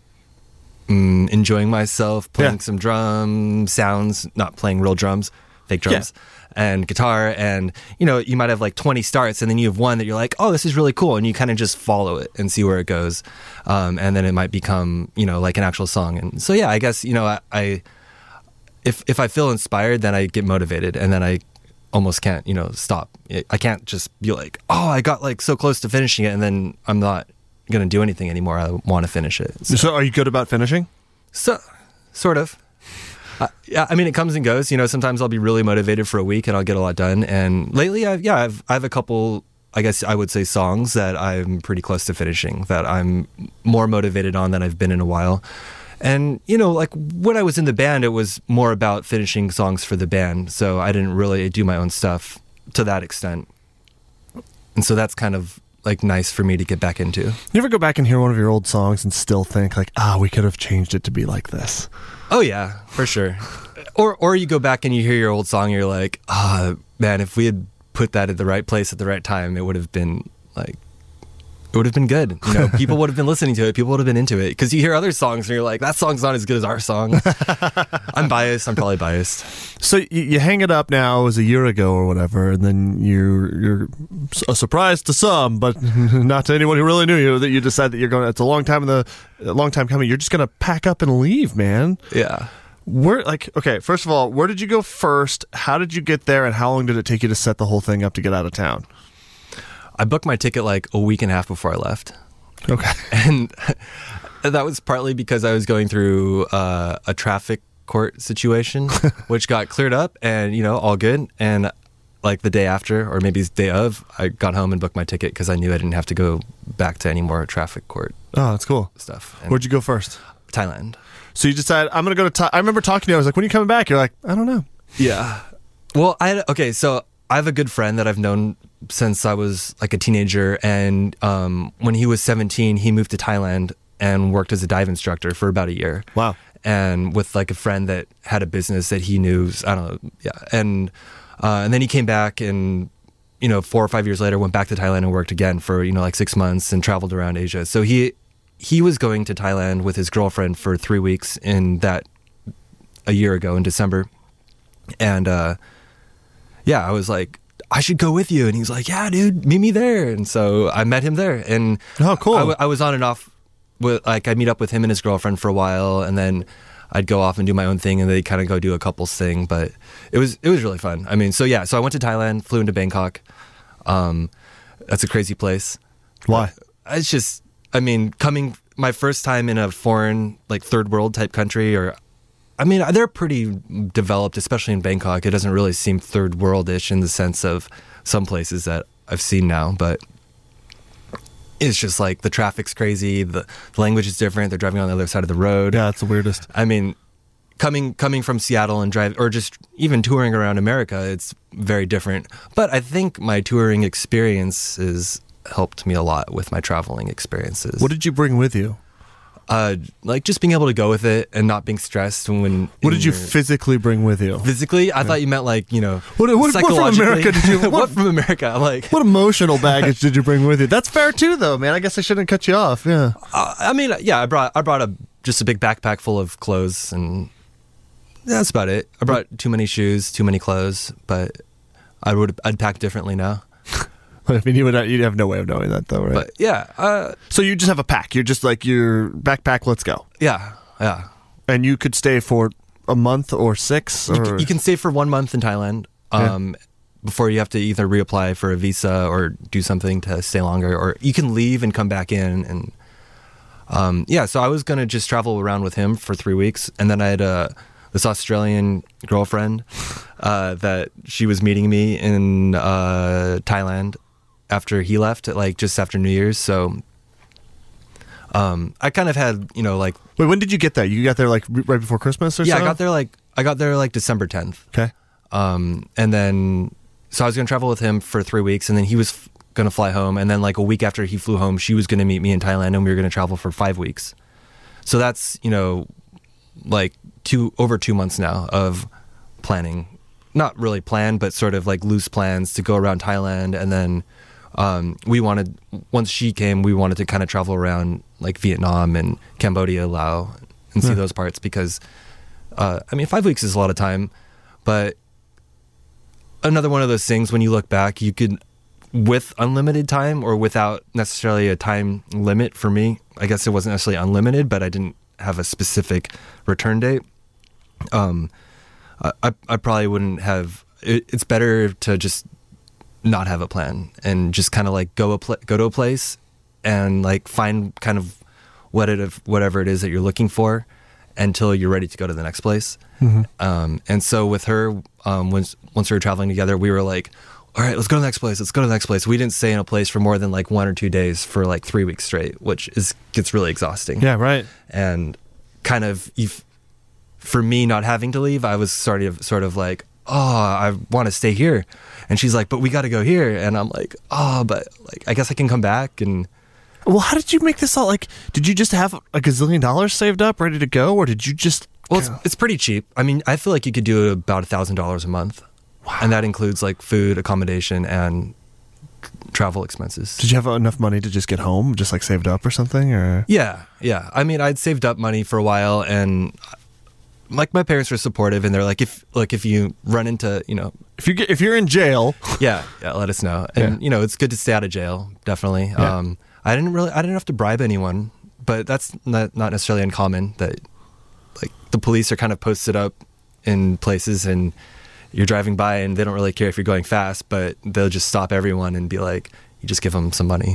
S7: Mm, enjoying myself, playing
S5: yeah.
S7: some drum sounds, not playing real drums, fake drums, yeah. and guitar. And, you know, you might have like twenty starts, and then you have one that you're like, oh, this is really cool. And you kind of just follow it and see where it goes. Um, and then it might become, you know, like an actual song. And so, yeah, I guess, you know, I, I if if I feel inspired, then I get motivated, and then I almost can't, you know, stop. I can't just be like, oh, I got like so close to finishing it, and then I'm not going to do anything anymore. I want to finish it.
S5: So. so are you good about finishing?
S7: So, sort of. Uh, yeah, I mean, it comes and goes. You know, sometimes I'll be really motivated for a week and I'll get a lot done. And lately, I've, yeah, I've, I have a couple, I guess I would say, songs that I'm pretty close to finishing, that I'm more motivated on than I've been in a while. And, you know, like when I was in the band, it was more about finishing songs for the band. So I didn't really do my own stuff to that extent. And so that's kind of like nice for me to get back into.
S5: You ever go back and hear one of your old songs and still think like, ah, we could have changed it to be like this?
S7: Oh yeah, for sure. Or or you go back and you hear your old song and you're like, ah, man, if we had put that at the right place at the right time, it would have been like, it would have been good. You know, people would have been listening to it. People would have been into it. Because you hear other songs and you're like, that song's not as good as our song. I'm biased. I'm probably biased.
S5: So you, you hang it up now, it was a year ago or whatever, and then you're you're a surprise to some, but not to anyone who really knew you, that you decide that you're going. It's a long time in the a long time coming. You're just going to pack up and leave, man.
S7: Yeah.
S5: Where like okay, first of all, where did you go first? How did you get there, and how long did it take you to set the whole thing up to get out of town?
S7: I booked my ticket like a week and a half before I left.
S5: Okay.
S7: And that was partly because I was going through uh, a traffic court situation, which got cleared up and, you know, all good. And like the day after, or maybe the day of, I got home and booked my ticket because I knew I didn't have to go back to any more traffic court
S5: Oh, that's cool.
S7: stuff. And
S5: Where'd you go first?
S7: Thailand.
S5: So you decided, I'm going to go to Thailand. I remember talking to you. I was like, when are you coming back? You're like, I don't know.
S7: Yeah. Well, I had, okay, so I have a good friend that I've known since I was like a teenager, and um, when he was seventeen, he moved to Thailand and worked as a dive instructor for about a year.
S5: Wow.
S7: And with like a friend that had a business that he knew, I don't know, yeah. And uh, and then he came back, and you know, four or five years later, went back to Thailand and worked again for you know like six months and traveled around Asia. So he he was going to Thailand with his girlfriend for three weeks in that a year ago in December, and uh, yeah, I was like, I should go with you. And he's like, yeah, dude, meet me there. And so I met him there. And
S5: oh, cool.
S7: I, w- I was on and off with, like, I'd meet up with him and his girlfriend for a while, and then I'd go off and do my own thing, and they'd kind of go do a couples thing. But it was, it was really fun. I mean, so yeah, so I went to Thailand, flew into Bangkok. Um, that's a crazy place.
S5: Why?
S7: It's just, I mean, coming, my first time in a foreign, like, third world type country, or, I mean, they're pretty developed, especially in Bangkok. It doesn't really seem third world-ish in the sense of some places that I've seen now, but it's just like the traffic's crazy, the, the language is different, they're driving on the other side of the road.
S5: Yeah, it's the weirdest.
S7: I mean, coming coming from Seattle and drive, or just even touring around America, it's very different. But I think my touring experiences helped me a lot with my traveling experiences.
S5: What did you bring with you?
S7: Uh, like just being able to go with it and not being stressed when.
S5: What did you physically bring with you?
S7: Physically, I yeah. thought you meant like you know.
S5: What, what, what from America did you?
S7: What,
S5: what
S7: from America? I'm like.
S5: What emotional baggage did you bring with you? That's fair too, though, man. I guess I shouldn't cut you off. Yeah.
S7: Uh, I mean, yeah, I brought I brought a just a big backpack full of clothes, and that's about it. I brought too many shoes, too many clothes, but I would I'd pack differently now.
S5: I mean, you would you'd have no way of knowing that, though, right?
S7: But yeah. Uh,
S5: so you just have a pack. You're just like your backpack. Let's go.
S7: Yeah, yeah.
S5: And you could stay for a month or six. Or?
S7: You, can, you can stay for one month in Thailand um, yeah. before you have to either reapply for a visa or do something to stay longer, or you can leave and come back in. And um, yeah, so I was gonna just travel around with him for three weeks, and then I had a. This Australian girlfriend uh, that she was meeting me in uh, Thailand after he left, like just after New Year's. So um, I kind of had, you know, like.
S5: Wait, when did you get there? You got there like right before Christmas or
S7: yeah,
S5: so?
S7: Yeah, I got there like I got there like December tenth.
S5: Okay.
S7: Um, and then so I was gonna travel with him for three weeks, and then he was f- gonna fly home, and then like a week after he flew home, she was gonna meet me in Thailand, and we were gonna travel for five weeks. So that's you know, like. Two over two months now of planning, not really planned, but sort of like loose plans to go around Thailand, and then um, we wanted once she came, we wanted to kind of travel around like Vietnam and Cambodia, Laos, and see yeah. those parts because uh, I mean five weeks is a lot of time, but another one of those things when you look back, you could with unlimited time or without necessarily a time limit. For me, I guess it wasn't necessarily unlimited, but I didn't have a specific return date. Um, I, I probably wouldn't have, it, it's better to just not have a plan and just kind of like go a pl- go to a place and like find kind of what it, whatever it is that you're looking for until you're ready to go to the next place. Mm-hmm. Um, and so with her, um, once, once we were traveling together, we were like, all right, let's go to the next place. Let's go to the next place. We didn't stay in a place for more than like one or two days for like three weeks straight, which is gets really exhausting.
S5: Yeah, right.
S7: And kind of, if, for me not having to leave, I was sort of sort of like, oh, I want to stay here. And she's like, but we got to go here. And I'm like, oh, but like, I guess I can come back. And
S5: well, how did you make this all? Like, did you just have a gazillion dollars saved up, ready to go, or did you just?
S7: Well, it's, it's pretty cheap. I mean, I feel like you could do about a thousand dollars a month. Wow. And that includes like food, accommodation, and travel expenses.
S5: Did you have enough money to just get home, just like saved up or something? Or
S7: yeah, yeah. I mean, I'd saved up money for a while, and like my parents were supportive, and they're like, if like if you run into, you know,
S5: if you get if you're in jail,
S7: yeah, yeah, let us know. And yeah. you know, it's good to stay out of jail, definitely. Yeah. Um, I didn't really, I didn't have to bribe anyone, but that's not not necessarily uncommon. That like the police are kind of posted up in places, and you're driving by, and they don't really care if you're going fast, but they'll just stop everyone and be like, you just give them some money,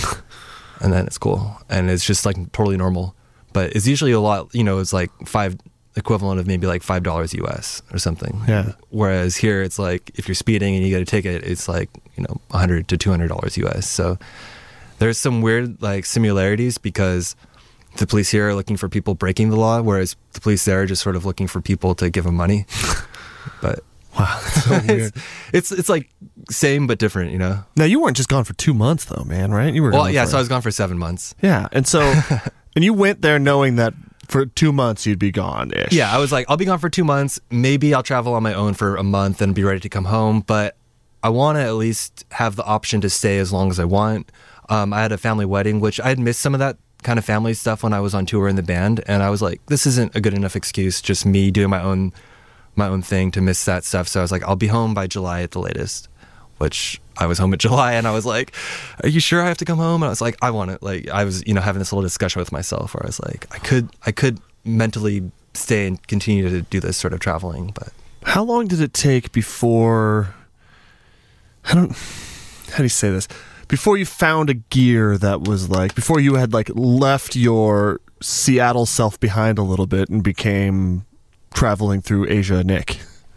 S7: and then it's cool, and it's just like totally normal. But it's usually a lot, you know, it's like five. Equivalent of maybe like five dollars U S or something.
S5: Yeah.
S7: Whereas here it's like if you're speeding and you get a ticket, it's like, you know, a hundred to two hundred dollars U S. So there's some weird like similarities because the police here are looking for people breaking the law, whereas the police there are just sort of looking for people to give them money. But
S5: wow, that's so weird.
S7: it's, it's it's like same but different, you know.
S5: Now you weren't just gone for two months though, man, right? You were
S7: well,
S5: gone
S7: yeah.
S5: for,
S7: So I was gone for seven months.
S5: Yeah, and so and you went there knowing that for two months you'd be gone-ish.
S7: Yeah, I was like, I'll be gone for two months. Maybe I'll travel on my own for a month and be ready to come home. But I want to at least have the option to stay as long as I want. Um, I had a family wedding, which I had missed some of that kind of family stuff when I was on tour in the band, and I was like, this isn't a good enough excuse, just me doing my own my own thing to miss that stuff. So I was like, I'll be home by July at the latest, which I was home at July, and I was like, are you sure I have to come home? And I was like, I want it. Like I was, you know, having this little discussion with myself where I was like, I could I could mentally stay and continue to do this sort of traveling. But
S5: how long did it take before I don't how do you say this? Before you found a gear that was like, before you had like left your Seattle self behind a little bit and became traveling through Asia Nick?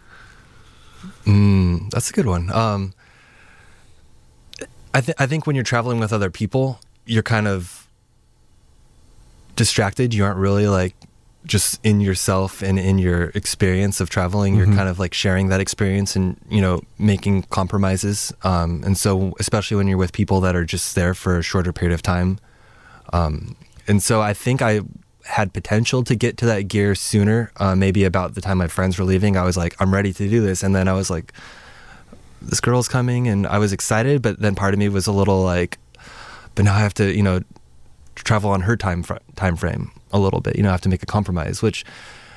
S7: Mm, that's a good one. Um, I, th- I think when you're traveling with other people, you're kind of distracted. You aren't really like just in yourself and in your experience of traveling. You're mm-hmm. kind of like sharing that experience and, you know, making compromises. Um, and so especially when you're with people that are just there for a shorter period of time. Um, and so I think I had potential to get to that gear sooner. Uh, maybe about the time my friends were leaving, I was like, I'm ready to do this. And then I was like, this girl's coming, and I was excited, but then part of me was a little like, but now I have to, you know, travel on her time fr- time frame a little bit. You know, I have to make a compromise, which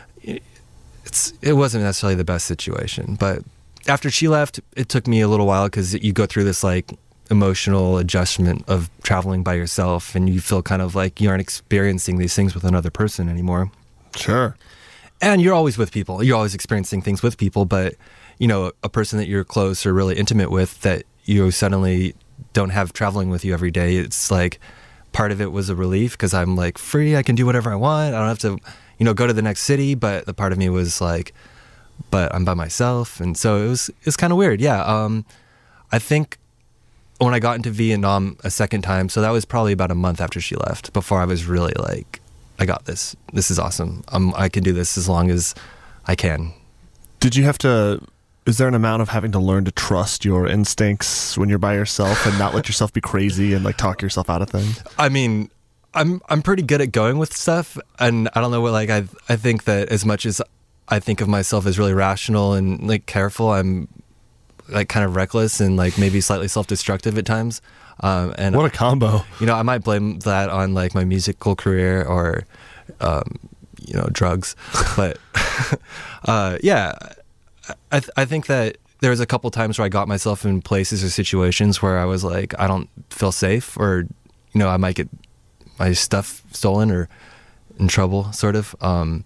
S7: it's it wasn't necessarily the best situation. But after she left, it took me a little while because you go through this like emotional adjustment of traveling by yourself, and you feel kind of like you aren't experiencing these things with another person anymore.
S5: Sure.
S7: And you're always with people. You're always experiencing things with people, but you know, a person that you're close or really intimate with that you suddenly don't have traveling with you every day. It's like part of it was a relief because I'm like free. I can do whatever I want. I don't have to, you know, go to the next city. But the part of me was like, but I'm by myself. And so it was, it's kind of weird. Yeah. Um, I think when I got into Vietnam a second time, so that was probably about a month after she left, before I was really like, I got this. This is awesome. Um, I can do this as long as I can.
S5: Did you have to, is there an amount of having to learn to trust your instincts when you're by yourself and not let yourself be crazy and like talk yourself out of things?
S7: I mean, I'm I'm pretty good at going with stuff, and I don't know what, like, I I think that as much as I think of myself as really rational and like careful, I'm like kind of reckless and like maybe slightly self-destructive at times. Um, and
S5: what a combo!
S7: You know, I might blame that on like my musical career or, um, you know, drugs. But uh, yeah, I th- I think that there was a couple times where I got myself in places or situations where I was like, I don't feel safe, or you know, I might get my stuff stolen or in trouble, sort of. Um,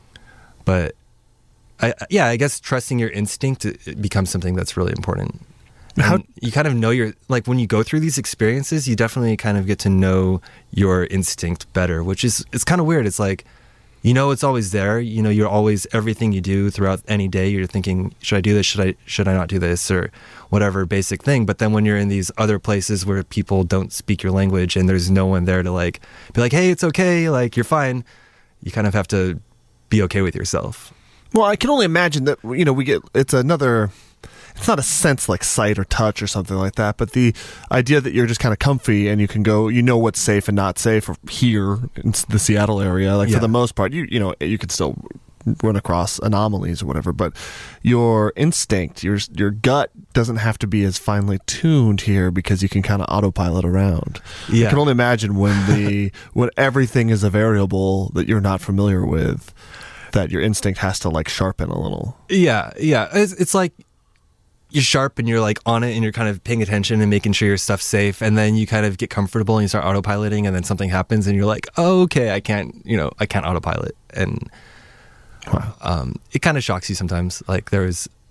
S7: but I yeah, I guess trusting your instinct, it becomes something that's really important. How, you kind of know your, like when you go through these experiences, you definitely kind of get to know your instinct better, which is, it's kind of weird. It's like, you know, it's always there. You know, you're always, everything you do throughout any day, you're thinking, should I do this? Should I, should I not do this? Or whatever basic thing. But then when you're in these other places where people don't speak your language and there's no one there to like, be like, hey, it's okay. Like, you're fine. You kind of have to be okay with yourself.
S5: Well, I can only imagine that, you know, we get, it's another, it's not a sense like sight or touch or something like that, but the idea that you're just kind of comfy and you can go, you know what's safe and not safe here in the Seattle area. Like yeah. For the most part, you you know, you could still run across anomalies or whatever, but your instinct, your your gut doesn't have to be as finely tuned here because you can kind of autopilot around. Yeah. I can only imagine when the when everything is a variable that you're not familiar with, that your instinct has to like sharpen a little.
S7: Yeah, yeah. It's, it's like you're sharp and you're like on it and you're kind of paying attention and making sure your stuff's safe, and then you kind of get comfortable and you start autopiloting, and then something happens and you're like, oh, okay, I can't, you know, I can't autopilot. And wow. um, it kind of shocks you sometimes. Like there was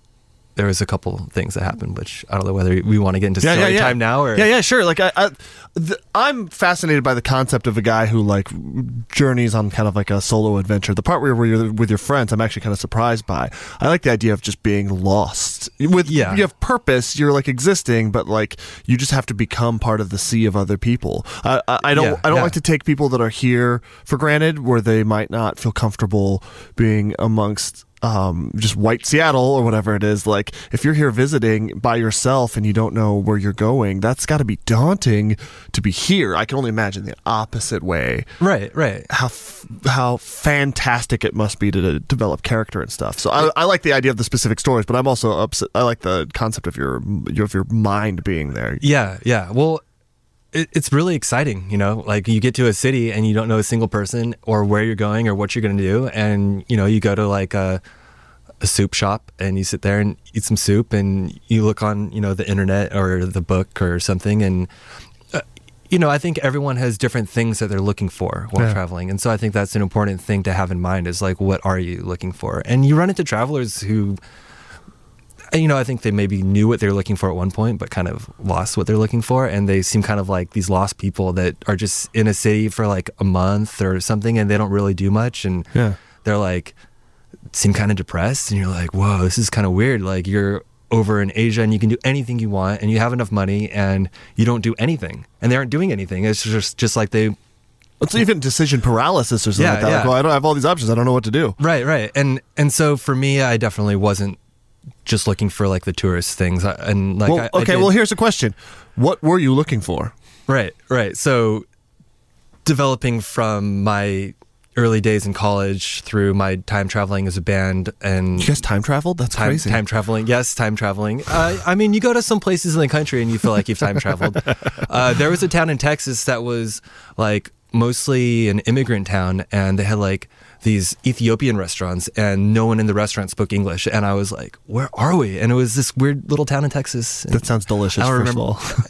S7: there was a couple things that happened, which I don't know whether we want to get into
S5: yeah,
S7: story
S5: yeah, yeah.
S7: time now or
S5: yeah, yeah, sure. Like I, I th- I'm fascinated by the concept of a guy who like journeys on kind of like a solo adventure. The part where, where you're with your friends, I'm actually kind of surprised by. I like the idea of just being lost. With
S7: Yeah.
S5: you have purpose, you're like existing, but like you just have to become part of the sea of other people. I, I, I don't,
S7: Yeah,
S5: I don't
S7: yeah.
S5: like to take people that are here for granted, where they might not feel comfortable being amongst. Um, just white Seattle or whatever it is. Like if you're here visiting by yourself and you don't know where you're going, that's got to be daunting to be here. I can only imagine the opposite way.
S7: right, right.
S5: How f- how fantastic it must be to, to develop character and stuff. So I, I like the idea of the specific stories, but I'm also upset. I like the concept of your of your mind being there.
S7: Yeah, yeah. Well, it, it's really exciting, you know. Like you get to a city and you don't know a single person or where you're going or what you're going to do, and you know you go to like a a soup shop and you sit there and eat some soup and you look on you know the internet or the book or something, and uh, you know I think everyone has different things that they're looking for while
S5: Yeah.
S7: traveling, and so I think that's an important thing to have in mind is like what are you looking for, and you run into travelers who. You know, I think they maybe knew what they were looking for at one point, but kind of lost what they're looking for. And they seem kind of like these lost people that are just in a city for like a month or something and they don't really do much. And
S5: Yeah.
S7: they're like, seem kind of depressed. And you're like, whoa, this is kind of weird. Like you're over in Asia and you can do anything you want and you have enough money and you don't do anything. And they aren't doing anything. It's just, just like they...
S5: It's even decision paralysis or something
S7: Yeah,
S5: like that.
S7: yeah.
S5: Like, well, I don't have all these options. I don't know what to do.
S7: Right, right. And and so for me, I definitely wasn't just looking for like the tourist things. I- And like,
S5: well,
S7: I, I
S5: okay,
S7: did-
S5: well, here's a question. What were you looking for?
S7: Right, right. So developing from my early days in college through my time traveling as a band and
S5: You guys time traveled? That's
S7: time,
S5: crazy.
S7: time traveling. Yes, time traveling. Uh, I mean, you go to some places in the country and you feel like you've time traveled. Uh, there was a town in Texas that was like mostly an immigrant town, and they had like these Ethiopian restaurants, and no one in the restaurant spoke English. And I was like, "Where are we?" And it was this weird little town in Texas. And
S5: That sounds delicious,
S7: I don't
S5: first
S7: remember-
S5: of all.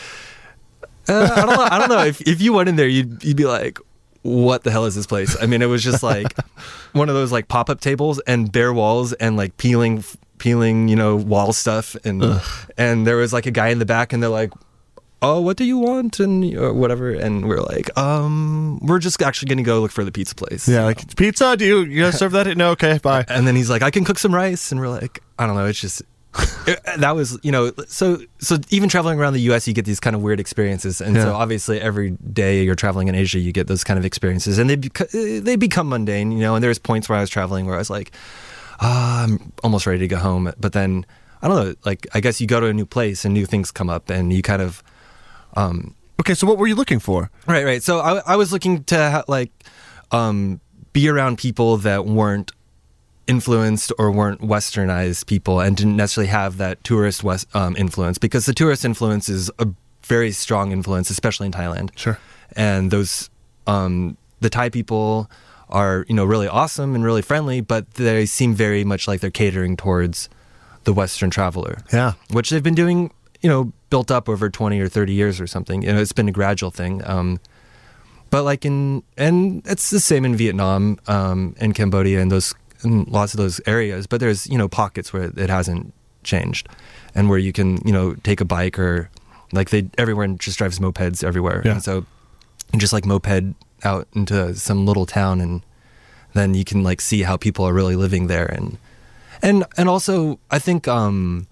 S7: Uh, I don't know. I don't know. If if you went in there, you'd you'd be like, "What the hell is this place?" I mean, it was just like one of those like pop up tables and bare walls and like peeling peeling you know wall stuff, and
S5: Ugh.
S7: and there was like a guy in the back, and they're like, "Oh, what do you want?" and or whatever, and we're like, "Um, we're just actually going to go look for the pizza place."
S5: Yeah, like, pizza? Do you, you guys serve that? No, okay, bye.
S7: And then he's like, "I can cook some rice," and we're like, "I don't know." It's just. It, that was, you know, so so even traveling around the U S, you get these kind of weird experiences, and
S5: Yeah.
S7: so obviously every day you're traveling in Asia, you get those kind of experiences, and they beca- they become mundane, you know. And there's points where I was traveling where I was like, ah, I'm almost ready to go home, but then I don't know, like I guess you go to a new place and new things come up, and you kind of, um,
S5: Okay, so what were you looking for?
S7: right, right. So I I was looking to ha- like, um, be around people that weren't influenced or weren't westernized people and didn't necessarily have that tourist west, um, influence, because the tourist influence is a very strong influence, especially in Thailand.
S5: Sure.
S7: And those, um, the Thai people are, you know, really awesome and really friendly, but they seem very much like they're catering towards the Western traveler.
S5: Yeah.
S7: Which they've been doing, you know, built up over twenty or thirty years or something. You know, it's been a gradual thing. Um, but like in, and it's the same in Vietnam, um, and Cambodia and those, in lots of those areas, but there's, you know, pockets where it hasn't changed and where you can, you know, take a bike or like they, everyone just drives mopeds everywhere.
S5: Yeah.
S7: And so you just like moped out into some little town and then you can like see how people are really living there. And, and, and also I think, um,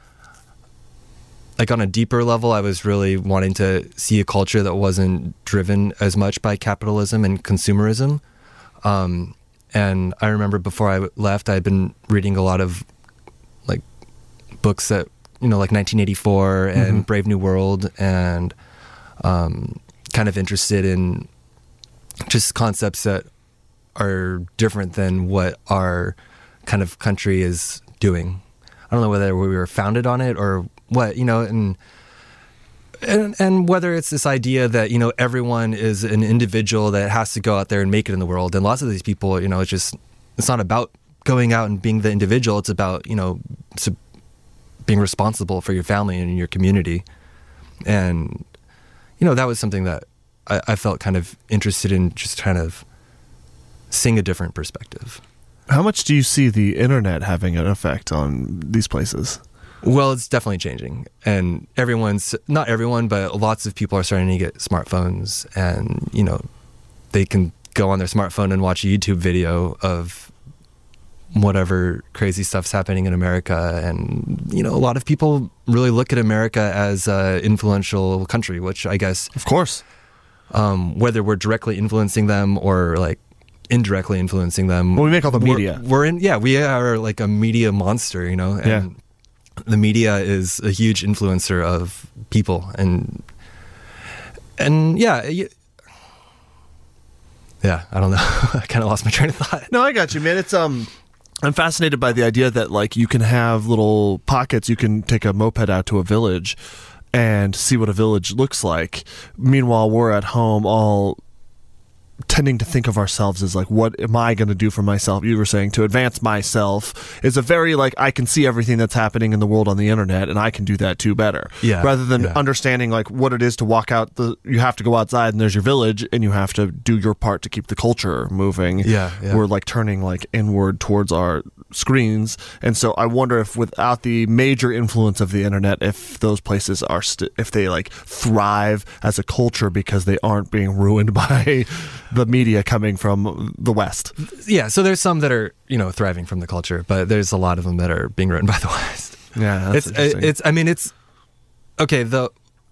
S7: like on a deeper level, I was really wanting to see a culture that wasn't driven as much by capitalism and consumerism. Um, And I remember before I left, I had been reading a lot of like books that, you know, like nineteen eighty-four and
S5: Mm-hmm.
S7: Brave New World, and um, kind of interested in just concepts that are different than what our kind of country is doing. I don't know whether we were founded on it or what, you know, and And, and whether it's this idea that, you know, everyone is an individual that has to go out there and make it in the world. And lots of these people, you know, it's just, it's not about going out and being the individual. It's about, you know, so being responsible for your family and your community. And, you know, that was something that I, I felt kind of interested in, just kind of seeing a different perspective.
S5: How much do you see the internet having an effect on these places?
S7: Well, it's definitely changing, and everyone's not everyone, but lots of people are starting to get smartphones, and you know, they can go on their smartphone and watch a YouTube video of whatever crazy stuff's happening in America. And you know, a lot of people really look at America as an influential country, which I guess,
S5: of course,
S7: um, whether we're directly influencing them or like indirectly influencing them,
S5: well, we make all the media.
S7: We're, we're in, yeah, we are like a media monster, you know. And
S5: yeah.
S7: The media is a huge influencer of people, and and yeah, yeah. I don't know. I kind of lost my train of thought.
S5: No, I got you, man. It's um, I'm fascinated by the idea that like you can have little pockets. You can take a moped out to a village and see what a village looks like. Meanwhile, we're at home all tending to think of ourselves as like, what am I going to do for myself? You were saying to advance myself is a very like, I can see everything that's happening in the world on the internet and I can do that too better.
S7: Yeah.
S5: Rather than
S7: yeah.
S5: understanding like what it is to walk out the, you have to go outside and there's your village and you have to do your part to keep the culture moving.
S7: Yeah. yeah.
S5: We're like turning like inward towards our screens. And so I wonder if without the major influence of the internet, if those places are, st- if they like thrive as a culture because they aren't being ruined by the media coming from the West.
S7: Yeah, so there's some that are, you know, thriving from the culture, but there's a lot of them that are being written by the West.
S5: Yeah, that's
S7: it's
S5: interesting.
S7: it's I mean it's okay, the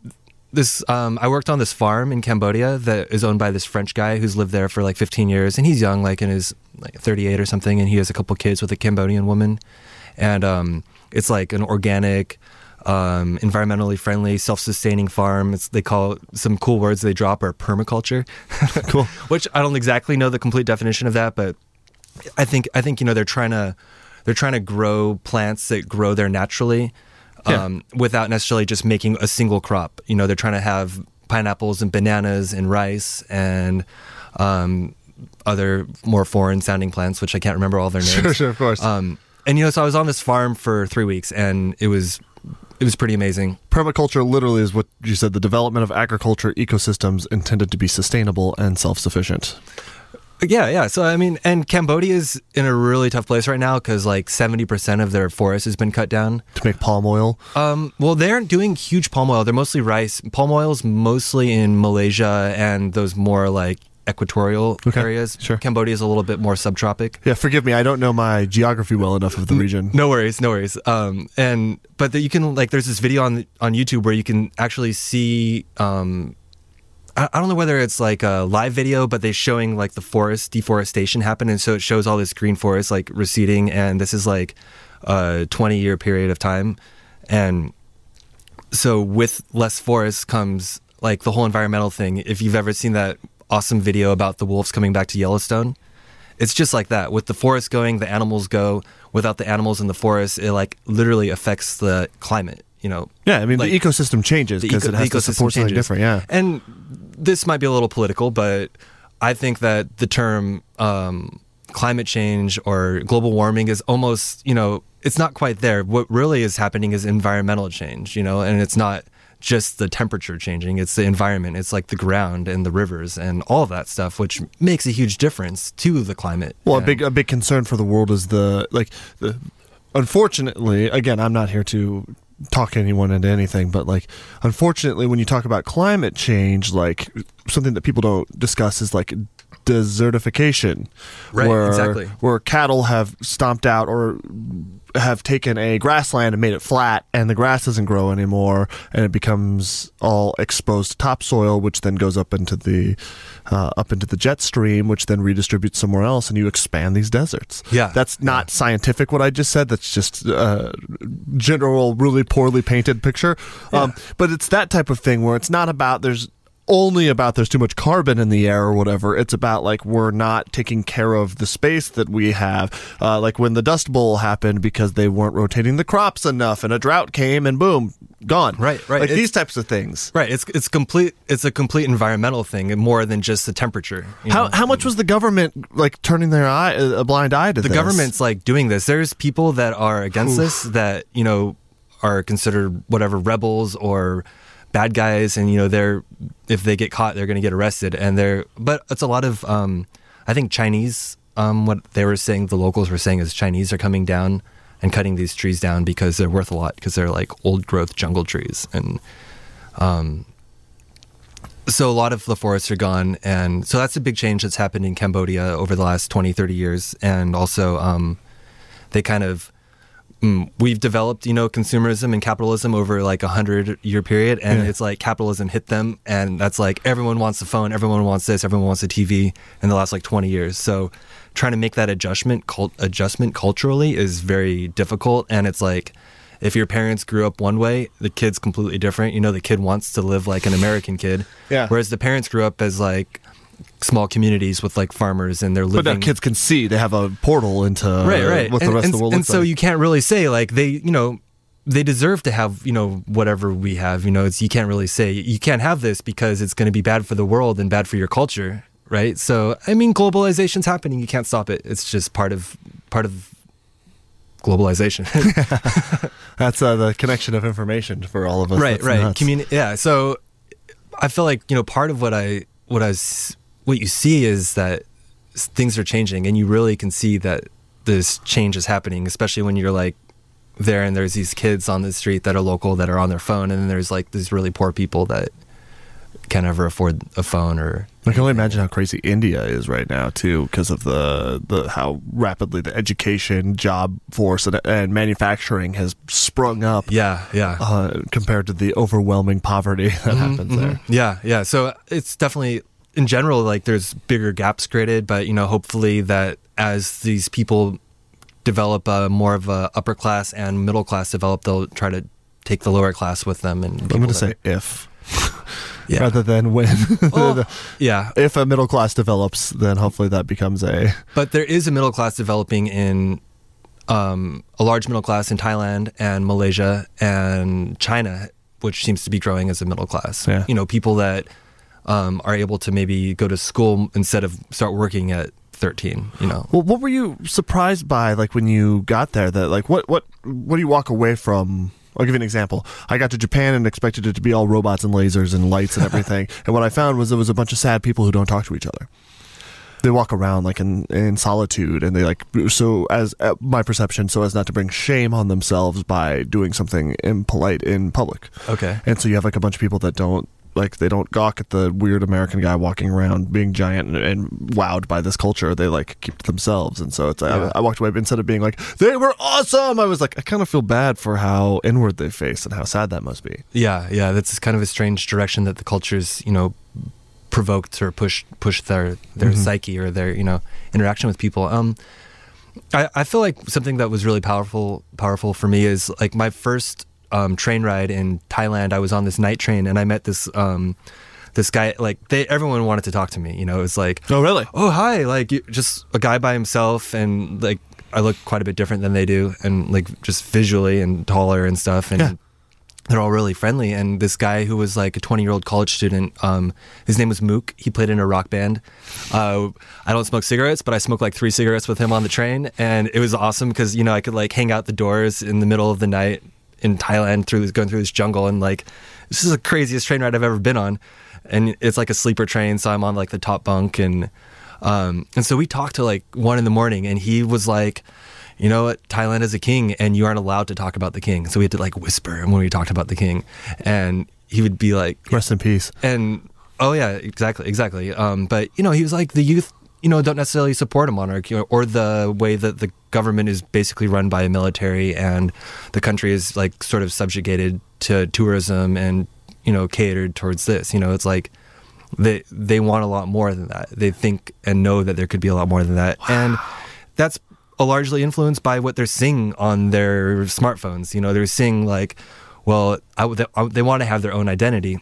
S7: this um I worked on this farm in Cambodia that is owned by this French guy who's lived there for like fifteen years, and he's young, like in his like thirty-eight or something, and he has a couple kids with a Cambodian woman. And um it's like an organic, um, environmentally friendly, self-sustaining farm. It's, they call it, some cool words they drop are permaculture.
S5: Cool.
S7: Which I don't exactly know the complete definition of that, but I think I think you know they're trying to they're trying to grow plants that grow there naturally, um, yeah. without necessarily just making a single crop. You know, they're trying to have pineapples and bananas and rice and um, other more foreign-sounding plants, which I can't remember all their names.
S5: Sure, sure, of course.
S7: Um, and you know, so I was on this farm for three weeks, and it was. It was pretty amazing.
S5: Permaculture literally is what you said, the development of agriculture ecosystems intended to be sustainable and self-sufficient.
S7: Yeah, yeah. So, I mean, and Cambodia is in a really tough place right now because like seventy percent of their forest has been cut down.
S5: To make palm oil?
S7: Um, well, they aren't doing huge palm oil. They're mostly rice. Palm oil is mostly in Malaysia and those more like equatorial
S5: okay,
S7: areas.
S5: Sure.
S7: Cambodia is a little bit more subtropic.
S5: Yeah, forgive me. I don't know my geography well enough of the region.
S7: No worries, no worries. Um, and but the, you can like, there's this video on on YouTube where you can actually see. Um, I, I don't know whether it's like a live video, but they're showing like the forest deforestation happen, and so it shows all this green forest like receding, and this is like a twenty year period of time, and so with less forest comes like the whole environmental thing. If you've ever seen that awesome video about the wolves coming back to Yellowstone, it's just like that. With the forest going, the animals go. Without the animals in the forest, it like literally affects the climate, you know.
S5: Yeah, I mean,
S7: like,
S5: the ecosystem changes because
S7: eco-
S5: it has to support something different, yeah.
S7: And this might be a little political, but I think that the term um, climate change or global warming is almost, you know, it's not quite there. What really is happening is environmental change, you know, and it's not just the temperature changing, it's the environment, it's like the ground and the rivers and all of that stuff, which makes a huge difference to the climate.
S5: Well,
S7: and
S5: a big a big concern for the world is the like the unfortunately, again, I'm not here to talk anyone into anything, but like unfortunately when you talk about climate change, like something that people don't discuss is like desertification,
S7: right?
S5: Where,
S7: exactly.
S5: Where cattle have stomped out or have taken a grassland and made it flat, and the grass doesn't grow anymore, and it becomes all exposed topsoil, which then goes up into the uh, up into the jet stream, which then redistributes somewhere else, and you expand these deserts.
S7: Yeah,
S5: that's not
S7: yeah.
S5: scientific what I just said. That's just a general, really poorly painted picture.
S7: Yeah.
S5: Um, but it's that type of thing where it's not about there's. only about there's too much carbon in the air or whatever. It's about like we're not taking care of the space that we have. Uh, like when the Dust Bowl happened because they weren't rotating the crops enough and a drought came and boom, gone.
S7: Right, right.
S5: Like
S7: it's,
S5: these types of things.
S7: Right. It's it's complete. It's a complete environmental thing, and more than just the temperature. You
S5: How
S7: know?
S5: how much was the government like turning their eye a blind eye to
S7: the
S5: this?
S7: The government's like doing this. There's people that are against
S5: Oof.
S7: this that you know are considered whatever rebels or bad guys, and you know they're if they get caught they're going to get arrested, and they're but it's a lot of um I think Chinese um, what they were saying, the locals were saying, is Chinese are coming down and cutting these trees down because they're worth a lot, because they're like old growth jungle trees. And um, so a lot of the forests are gone. And so that's a big change that's happened in Cambodia over the last twenty, thirty years. And also um, they kind of, mm, we've developed, you know, consumerism and capitalism over like a hundred year period. And yeah. it's like capitalism hit them. And that's like everyone wants a phone, everyone wants this, everyone wants a T V in the last like twenty years. So trying to make that adjustment cult adjustment culturally is very difficult. And it's like, if your parents grew up one way, the kid's completely different. You know, the kid wants to live like an American kid. Yeah. Whereas the parents grew up as like small communities with like farmers, and they're living.
S5: But now kids can see, they have a portal into right, right. what
S7: and,
S5: the rest
S7: and,
S5: of the world
S7: and
S5: looks
S7: so
S5: like.
S7: You can't really say like they, you know, they deserve to have, you know, whatever we have. You know, it's, you can't really say you can't have this because it's going to be bad for the world and bad for your culture. Right. So, I mean, globalization's happening. You can't stop it. It's just part of part of globalization.
S5: That's uh, the connection of information for all of us.
S7: Right.
S5: That's
S7: right.
S5: nuts.
S7: Communi- yeah. So I feel like, you know, part of what I what I what you see is that things are changing, and you really can see that this change is happening, especially when you're like there and there's these kids on the street that are local that are on their phone, and then there's like these really poor people that can't ever afford a phone. Or
S5: I can only imagine how crazy India is right now too, because of the the how rapidly the education, job force, and, and manufacturing has sprung up.
S7: Yeah, yeah.
S5: Uh, compared to the overwhelming poverty that mm-hmm, happens mm-hmm. there.
S7: Yeah, yeah. So it's definitely, in general, like there's bigger gaps created, but you know, hopefully that as these people develop a more of a upper class and middle class develop, they'll try to take the lower class with them. And
S5: I'm going to say if.
S7: Yeah.
S5: Rather than when.
S7: Well, yeah.
S5: If a middle class develops, then hopefully that becomes a...
S7: But there is a middle class developing in um, a large middle class in Thailand and Malaysia and China, which seems to be growing as a middle class.
S5: Yeah.
S7: You know, people that um, are able to maybe go to school instead of start working at thirteen, you know.
S5: Well, what were you surprised by, like, when you got there? That, like, what, what, what do you walk away from... I'll give you an example. I got to Japan and expected it to be all robots and lasers and lights and everything. And what I found was there was a bunch of sad people who don't talk to each other. They walk around like in, in solitude, and they like, so as uh, my perception, so as not to bring shame on themselves by doing something impolite in public.
S7: Okay.
S5: And so you have like a bunch of people that don't, like, they don't gawk at the weird American guy walking around being giant and, and wowed by this culture. They like keep to themselves. And so it's like, yeah. I, I walked away, instead of being like, they were awesome, I was like, I kind of feel bad for how inward they face and how sad that must be.
S7: Yeah, yeah. That's kind of a strange direction that the culture's, you know, provoked or pushed pushed their their mm-hmm. psyche or their, you know, interaction with people. Um, I, I feel like something that was really powerful powerful for me is like my first Um, train ride in Thailand. I was on this night train and I met this um, this guy. Like they, everyone wanted to talk to me. You know, it was like,
S5: oh really?
S7: Oh hi, like you, just a guy by himself, and like I look quite a bit different than they do, and like just visually and taller and stuff. And
S5: yeah.
S7: they're all really friendly. And this guy who was like a twenty year old college student, um, his name was Mook. He played in a rock band. Uh, I don't smoke cigarettes, but I smoked like three cigarettes with him on the train, and it was awesome because you know I could like hang out the doors in the middle of the night in Thailand through this, going through this jungle, and like this is the craziest train ride I've ever been on, and it's like a sleeper train, so I'm on like the top bunk, and um and so we talked to like one in the morning, and he was like, you know what, Thailand is a king and you aren't allowed to talk about the king, so we had to like whisper when we talked about the king, and he would be like,
S5: rest in peace.
S7: And oh yeah, exactly exactly um but you know, he was like, the youth, you know, don't necessarily support a monarch, you know, or the way that the government is basically run by a military, and the country is like sort of subjugated to tourism and, you know, catered towards this. You know, it's like they they want a lot more than that. They think and know that there could be a lot more than that. Wow. And that's largely influenced by what they're seeing on their smartphones. You know, they're seeing like, well, I, they, I, they want to have their own identity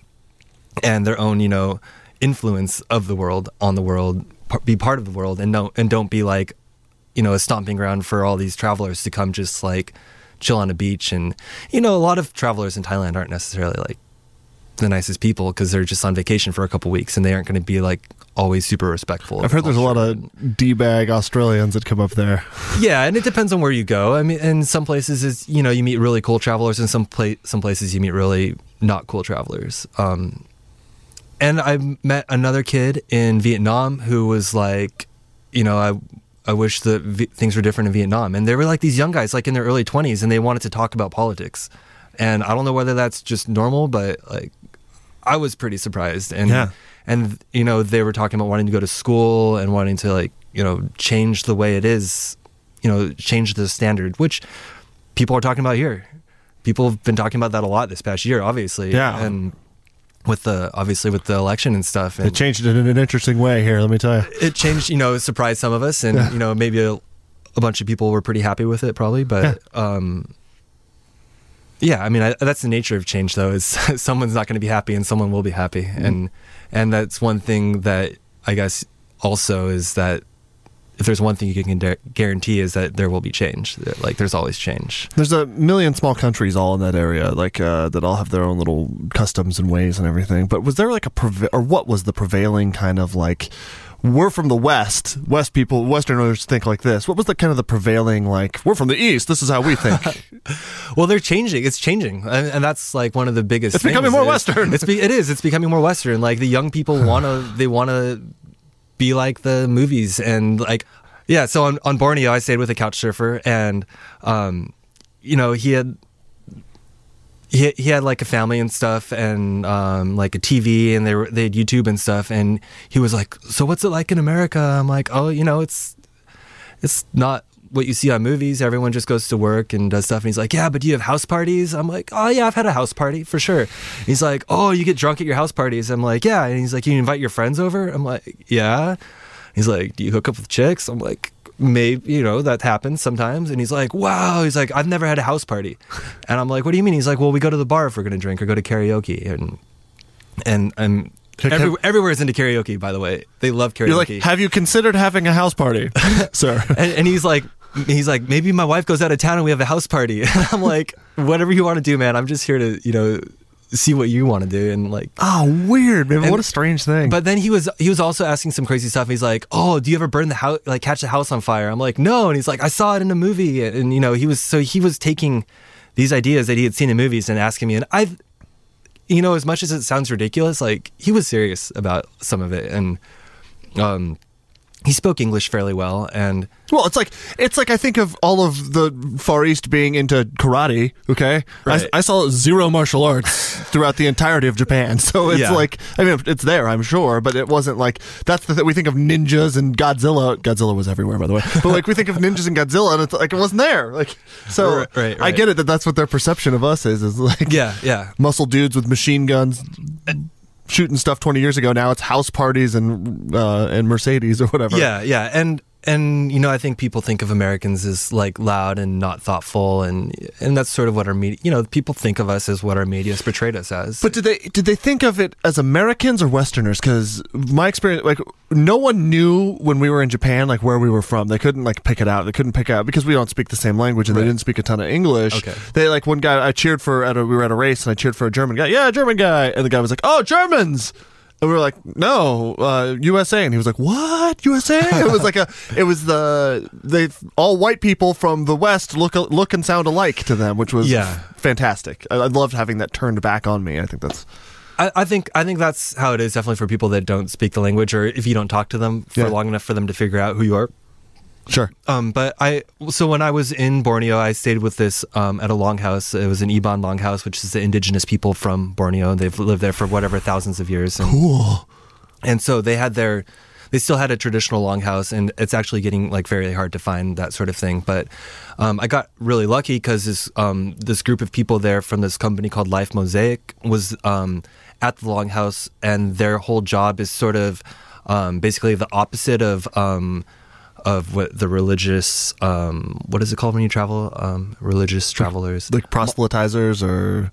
S7: and their own, you know, influence of the world on the world, be part of the world, and don't and don't be like, you know, a stomping ground for all these travelers to come just like chill on a beach. And you know, a lot of travelers in Thailand aren't necessarily like the nicest people because they're just on vacation for a couple weeks, and they aren't going to be like always super respectful.
S5: I've heard there's a lot of D-bag Australians that come up there.
S7: Yeah, and it depends on where you go. I mean, in some places is, you know, you meet really cool travelers, and some pla- some places you meet really not cool travelers. Um, and I met another kid in Vietnam who was like, you know, I I wish that v- things were different in Vietnam. And they were like these young guys, like in their early twenties, and they wanted to talk about politics. And I don't know whether that's just normal, but like I was pretty surprised. And
S5: yeah.
S7: and you know, they were talking about wanting to go to school and wanting to like, you know, change the way it is, you know, change the standard, which people are talking about here. People have been talking about that a lot this past year, obviously.
S5: Yeah.
S7: And with the obviously with the election and stuff, and
S5: it changed it in an interesting way here. Let me tell you,
S7: it changed. You know, surprised some of us, and yeah. you know, maybe a, a bunch of people were pretty happy with it, probably. But yeah, um, yeah I mean, I, that's the nature of change, though. Is someone's not going to be happy, and someone will be happy, mm-hmm. and and that's one thing that I guess also is that if there's one thing you can gu- guarantee is that there will be change. Like there's always change.
S5: There's a million small countries all in that area, like uh, that all have their own little customs and ways and everything. But was there like a preva- or what was the prevailing kind of like? We're from the West. West people, Westerners think like this. What was the kind of the prevailing like? We're from the East. This is how we think.
S7: Well, they're changing. It's changing, and, and that's like one of the biggest.
S5: It's becoming more Western.
S7: It's be, it is. It's becoming more Western. Like the young people wanna. They wanna. be like the movies and like yeah so on, on Borneo I stayed with a couch surfer, and um you know he had he, he had like a family and stuff, and um like a T V, and they were they had YouTube and stuff, and he was like, so what's it like in America? I'm like, oh, you know, it's it's not what you see on movies. Everyone just goes to work and does stuff. And he's like, yeah, but do you have house parties? I'm like, oh yeah, I've had a house party for sure. He's like, oh, you get drunk at your house parties? I'm like, yeah. And he's like, you invite your friends over? I'm like, yeah. He's like, do you hook up with chicks? I'm like, maybe, you know, that happens sometimes. And he's like, wow. He's like, I've never had a house party. And I'm like, what do you mean? He's like, well, we go to the bar if we're going to drink or go to karaoke. And, and I'm, Every, everywhere is into karaoke, by the way. They love karaoke.
S5: You're like, have you considered having a house party, sir?
S7: And, and he's like, he's like, maybe my wife goes out of town and we have a house party. And I'm like, whatever you want to do, man. I'm just here to, you know, see what you want to do. And like,
S5: oh, weird, man. And, what a strange thing.
S7: But then he was he was also asking some crazy stuff. He's like, oh, do you ever burn the house, like catch the house on fire? I'm like, no. And he's like, I saw it in a movie. And, and you know, he was so he was taking these ideas that he had seen in movies and asking me, and I. You know, as much as it sounds ridiculous, like he was serious about some of it, and um, he spoke English fairly well. And
S5: well, it's like it's like I think of all of the Far East being into karate. Okay,
S7: right.
S5: I, I saw zero martial arts throughout the entirety of Japan, so it's
S7: yeah.
S5: like I mean, it's there, I'm sure, but it wasn't like that's the thing. We think of ninjas and Godzilla. Godzilla was everywhere, by the way, but like we think of ninjas and Godzilla, and it's like it wasn't there. Like so,
S7: right, right, right.
S5: I get it that that's what their perception of us is. Is like
S7: yeah, yeah,
S5: muscle dudes with machine guns. Shooting stuff twenty years ago. Now it's house parties and uh, and Mercedes or whatever.
S7: Yeah, yeah, and and you know, I think people think of Americans as like loud and not thoughtful, and and that's sort of what our media. You know, people think of us as what our media has portrayed us as.
S5: But did they did they think of it as Americans or Westerners? Because my experience, like, no one knew when we were in Japan, like where we were from. They couldn't like pick it out. They couldn't pick out because we don't speak the same language, and
S7: right.
S5: they didn't speak a ton of English.
S7: Okay.
S5: They like one guy I cheered for at a we were at a race and I cheered for a German guy. Yeah, German guy, and the guy was like, "Oh, Germans." And we were like, no, uh, U S A. And he was like, what? U S A? It was like a, it was the, they, all white people from the West look look and sound alike to them, which was
S7: yeah.
S5: fantastic. I, I loved having that turned back on me. I think that's.
S7: I, I think I think that's how it is, definitely for people that don't speak the language, or if you don't talk to them for
S5: yeah.
S7: long enough for them to figure out who you are.
S5: Sure.
S7: Um, but I, so when I was in Borneo, I stayed with this, um, at a longhouse. It was an Iban longhouse, which is the indigenous people from Borneo. They've lived there for whatever thousands of years. And,
S5: cool.
S7: And so they had their, they still had a traditional longhouse, and it's actually getting like very hard to find that sort of thing. But, um, I got really lucky because this, um, this group of people there from this company called Life Mosaic was, um, at the longhouse, and their whole job is sort of, um, basically the opposite of, um, of what the religious, um, what is it called when you travel? Um, religious travelers.
S5: Like proselytizers or...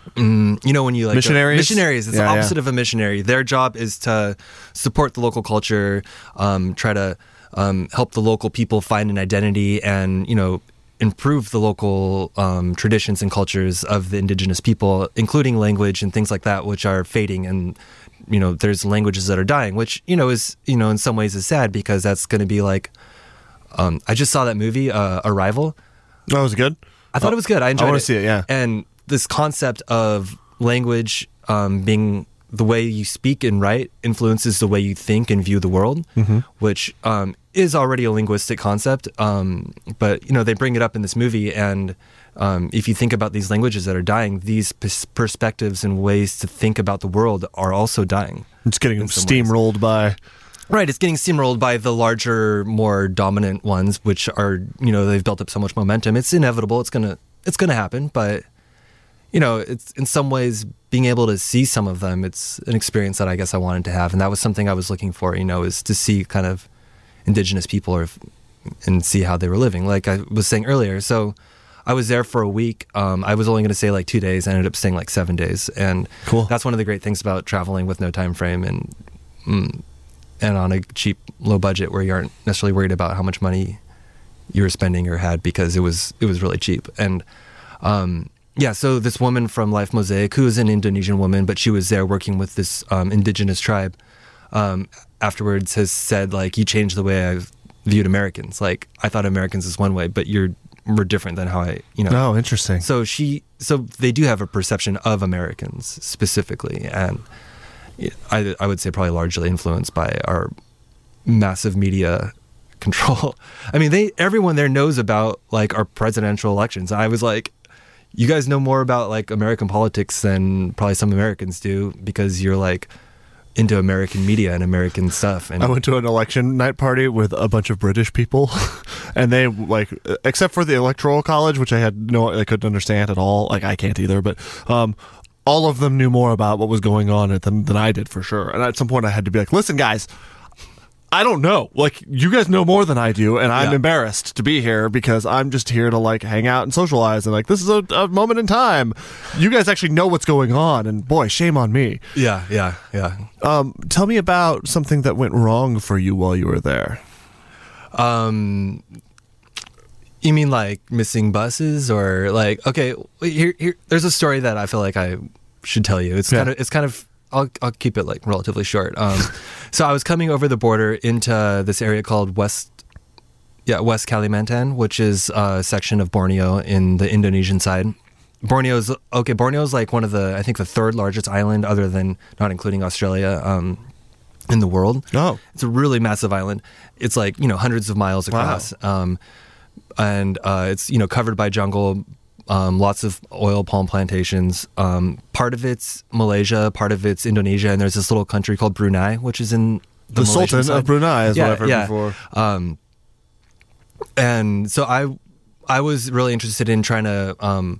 S7: Mm, you know, when you like...
S5: Missionaries?
S7: Go, missionaries. It's
S5: yeah,
S7: the opposite
S5: yeah.
S7: of a missionary. Their job is to support the local culture, um, try to um, help the local people find an identity, and, you know, improve the local um, traditions and cultures of the indigenous people, including language and things like that, which are fading. And, you know, there's languages that are dying, which, you know, is, you know, in some ways is sad, because that's going to be like, um, I just saw that movie, uh, Arrival.
S5: Oh, was it good?
S7: I thought
S5: oh,
S7: it was good. I enjoyed it.
S5: I want to see it, yeah.
S7: And this concept of language um, being the way you speak and write influences the way you think and view the world,
S5: mm-hmm.
S7: which um, is already a linguistic concept, um, but you know they bring it up in this movie, and um, if you think about these languages that are dying, these pers- perspectives and ways to think about the world are also dying.
S5: It's getting steamrolled by.
S7: Right, it's getting steamrolled by the larger, more dominant ones, which are, you know, they've built up so much momentum. It's inevitable. It's gonna, it's gonna happen. But, you know, it's in some ways being able to see some of them. It's an experience that I guess I wanted to have, and that was something I was looking for. You know, is to see kind of indigenous people or and see how they were living. Like I was saying earlier, so I was there for a week. Um, I was only going to stay like two days. I ended up staying like seven days, and
S5: cool.
S7: That's one of the great things about traveling with no time frame and. Mm, and on a cheap, low budget where you aren't necessarily worried about how much money you were spending or had, because it was it was really cheap. And um, yeah, so this woman from Life Mosaic, who is an Indonesian woman, but she was there working with this um, indigenous tribe, um, afterwards has said, like, you changed the way I viewed Americans. Like, I thought Americans is one way, but you're we're different than how I, you know.
S5: Oh, interesting.
S7: So she, so they do have a perception of Americans specifically, and I, I would say probably largely influenced by our massive media control. I mean, they everyone there knows about like our presidential elections. I was like, you guys know more about like American politics than probably some Americans do because you're like into American media and American stuff. And
S5: I went to an election night party with a bunch of British people, and they like, except for the Electoral College, which I had no, I couldn't understand at all. Like I can't either, but um. all of them knew more about what was going on than, than I did for sure. And at some point I had to be like, listen, guys, I don't know. Like, you guys know more than I do, and I'm yeah. embarrassed to be here because I'm just here to, like, hang out and socialize. And, like, this is a, a moment in time. You guys actually know what's going on, and, boy, shame on me.
S7: Yeah, yeah, yeah.
S5: Um, tell me about something that went wrong for you while you were there.
S7: Um... You mean like missing buses or like, okay, here, here, there's a story that I feel like I should tell you. It's yeah. kind of, it's kind of, I'll, I'll keep it like relatively short. Um, so I was coming over the border into this area called West, yeah, West Kalimantan, which is a section of Borneo in the Indonesian side. Borneo's, okay, Borneo's like one of the, I think the third largest island other than, not including Australia, um, in the world.
S5: Oh.
S7: It's a really massive island. It's like, you know, hundreds of miles across.
S5: Wow.
S7: Um, and uh, it's, you know, covered by jungle, um, lots of oil palm plantations. Um, part of it's Malaysia, part of it's Indonesia, and there's this little country called Brunei, which is in the,
S5: the Sultan
S7: side.
S5: of Brunei, is
S7: yeah,
S5: what I've heard
S7: yeah.
S5: before.
S7: Um, and so I, I was really interested in trying to um,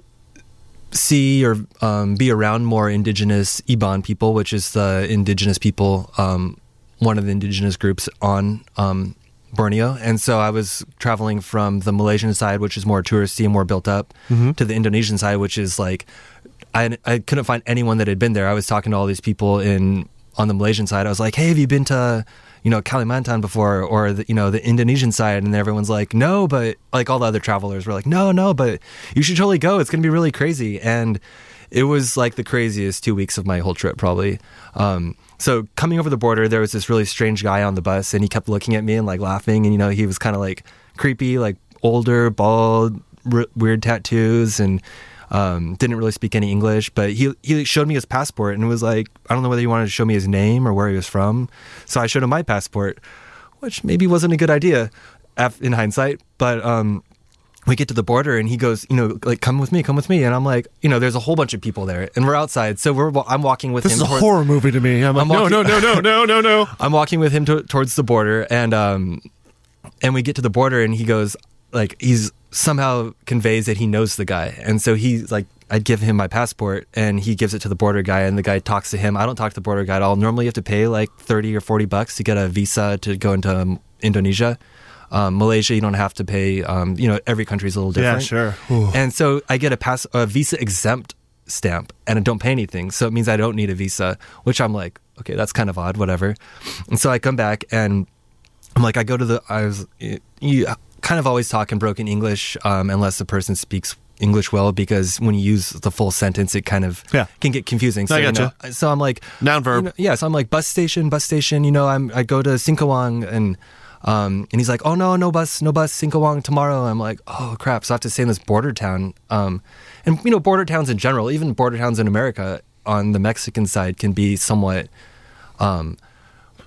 S7: see or um, be around more indigenous Iban people, which is the indigenous people, um, one of the indigenous groups on um, Borneo. And so I was traveling from the Malaysian side, which is more touristy and more built up, mm-hmm. to the Indonesian side, which is like, I, I couldn't find anyone that had been there. I was talking to all these people in on the Malaysian side. I was like, hey, have you been to, you know, Kalimantan before, or the, you know, the Indonesian side? And everyone's like, no, but like all the other travelers were like, no, no, but you should totally go. It's going to be really crazy. And it was like the craziest two weeks of my whole trip, probably. Um, so coming over the border, there was this really strange guy on the bus, and he kept looking at me and like laughing. And, you know, he was kind of like creepy, like older, bald, r- weird tattoos, and um, didn't really speak any English. But he he showed me his passport and was like, I don't know whether he wanted to show me his name or where he was from. So I showed him my passport, which maybe wasn't a good idea in hindsight. But um, we get to the border and he goes, you know, like, come with me, come with me. And I'm like, you know, there's a whole bunch of people there and we're outside. So we're, I'm walking with
S5: this
S7: him.
S5: This is a
S7: towards,
S5: horror movie to me. I'm like, I'm walking, no, no, no, no, no, no, no.
S7: I'm walking with him to, towards the border, and um, and we get to the border and he goes, like, he's somehow conveys that he knows the guy. And so he's like, I'd give him my passport and he gives it to the border guy, and the guy talks to him. I don't talk to the border guy at all. Normally you have to pay like thirty or forty bucks to get a visa to go into um, Indonesia. Um, Malaysia, you don't have to pay. Um, you know, every country's a little different.
S5: Yeah, sure. Ooh.
S7: And so I get a pass, a visa exempt stamp, and I don't pay anything. So it means I don't need a visa, which I'm like, okay, that's kind of odd, whatever. And so I come back and I'm like, I go to the, I was, you kind of always talk in broken English, um, unless the person speaks English well, because when you use the full sentence, it kind of
S5: yeah.
S7: can get confusing. So,
S5: I gotcha.
S7: You know, so I'm like,
S5: noun verb.
S7: You know, yeah. So I'm like, bus station, bus station. You know, I'm I go to Singkawang, and um, and he's like, oh no, no bus, no bus, Singkawang tomorrow. I'm like, oh crap. So I have to stay in this border town. Um, and you know, border towns in general, even border towns in America on the Mexican side, can be somewhat um,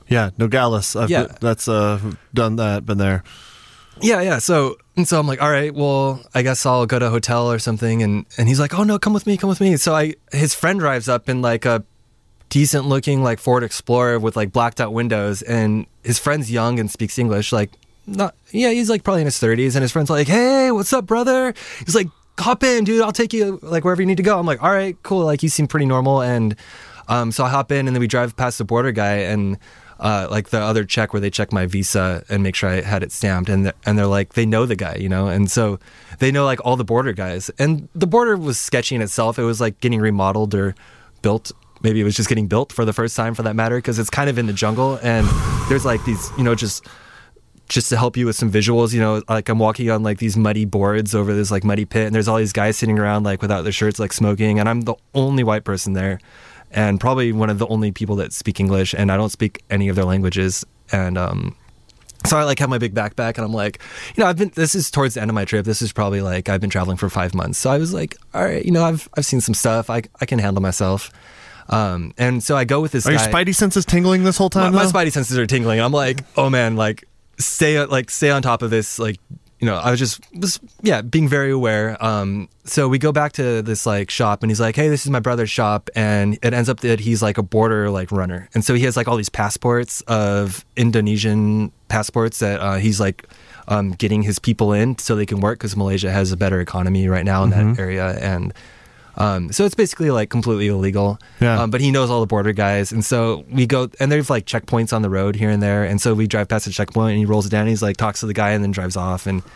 S5: Yeah, Nogales. I've
S7: Yeah.
S5: been, that's uh, done that, been there.
S7: Yeah, yeah. So and so I'm like, all right, well, I guess I'll go to a hotel or something. And, and he's like, oh no, come with me, come with me. So I his friend drives up in like a decent looking like Ford Explorer with like blacked out windows, and his friend's young and speaks English. Like, not yeah, he's like probably in his thirties, and his friend's like, hey, what's up, brother? He's like, hop in, dude. I'll take you like wherever you need to go. I'm like, all right, cool. Like he seemed pretty normal, and um, so I hop in, and then we drive past the border guy and. Uh, like the other check where they check my visa and make sure I had it stamped, and they're, and they're like, they know the guy, you know, and so they know like all the border guys, and the border was sketchy in itself. It was like getting remodeled or built. Maybe it was just getting built for the first time, for that matter, because it's kind of in the jungle, and there's like these, you know, just just to help you with some visuals, you know, like I'm walking on like these muddy boards over this like muddy pit, and there's all these guys sitting around like without their shirts, like smoking, and I'm the only white person there. And probably one of the only people that speak English, and I don't speak any of their languages. And um, so I like have my big backpack, and I'm like, you know, I've been. This is towards the end of my trip. This is probably like I've been traveling for five months. So I was like, all right, you know, I've I've seen some stuff. I I can handle myself. Um, and so I go with this.
S5: Are
S7: guy.
S5: your spidey senses tingling this whole time?
S7: My, my
S5: though?
S7: spidey senses are tingling. I'm like, oh man, like stay like stay on top of this, like. You know, I was just, was, yeah, being very aware. Um, so we go back to this like shop, and he's like, hey, this is my brother's shop. And it ends up that he's like a border like runner. And so he has like all these passports of Indonesian passports that uh, he's like um, getting his people in so they can work, because Malaysia has a better economy right now in
S5: Mm-hmm.
S7: that area. And um, so it's basically like completely illegal.
S5: Yeah.
S7: Um, but he knows all the border guys. And so we go, and there's like checkpoints on the road here and there. And so we drive past the checkpoint, and he rolls it down, and he's like, talks to the guy, and then drives off. And,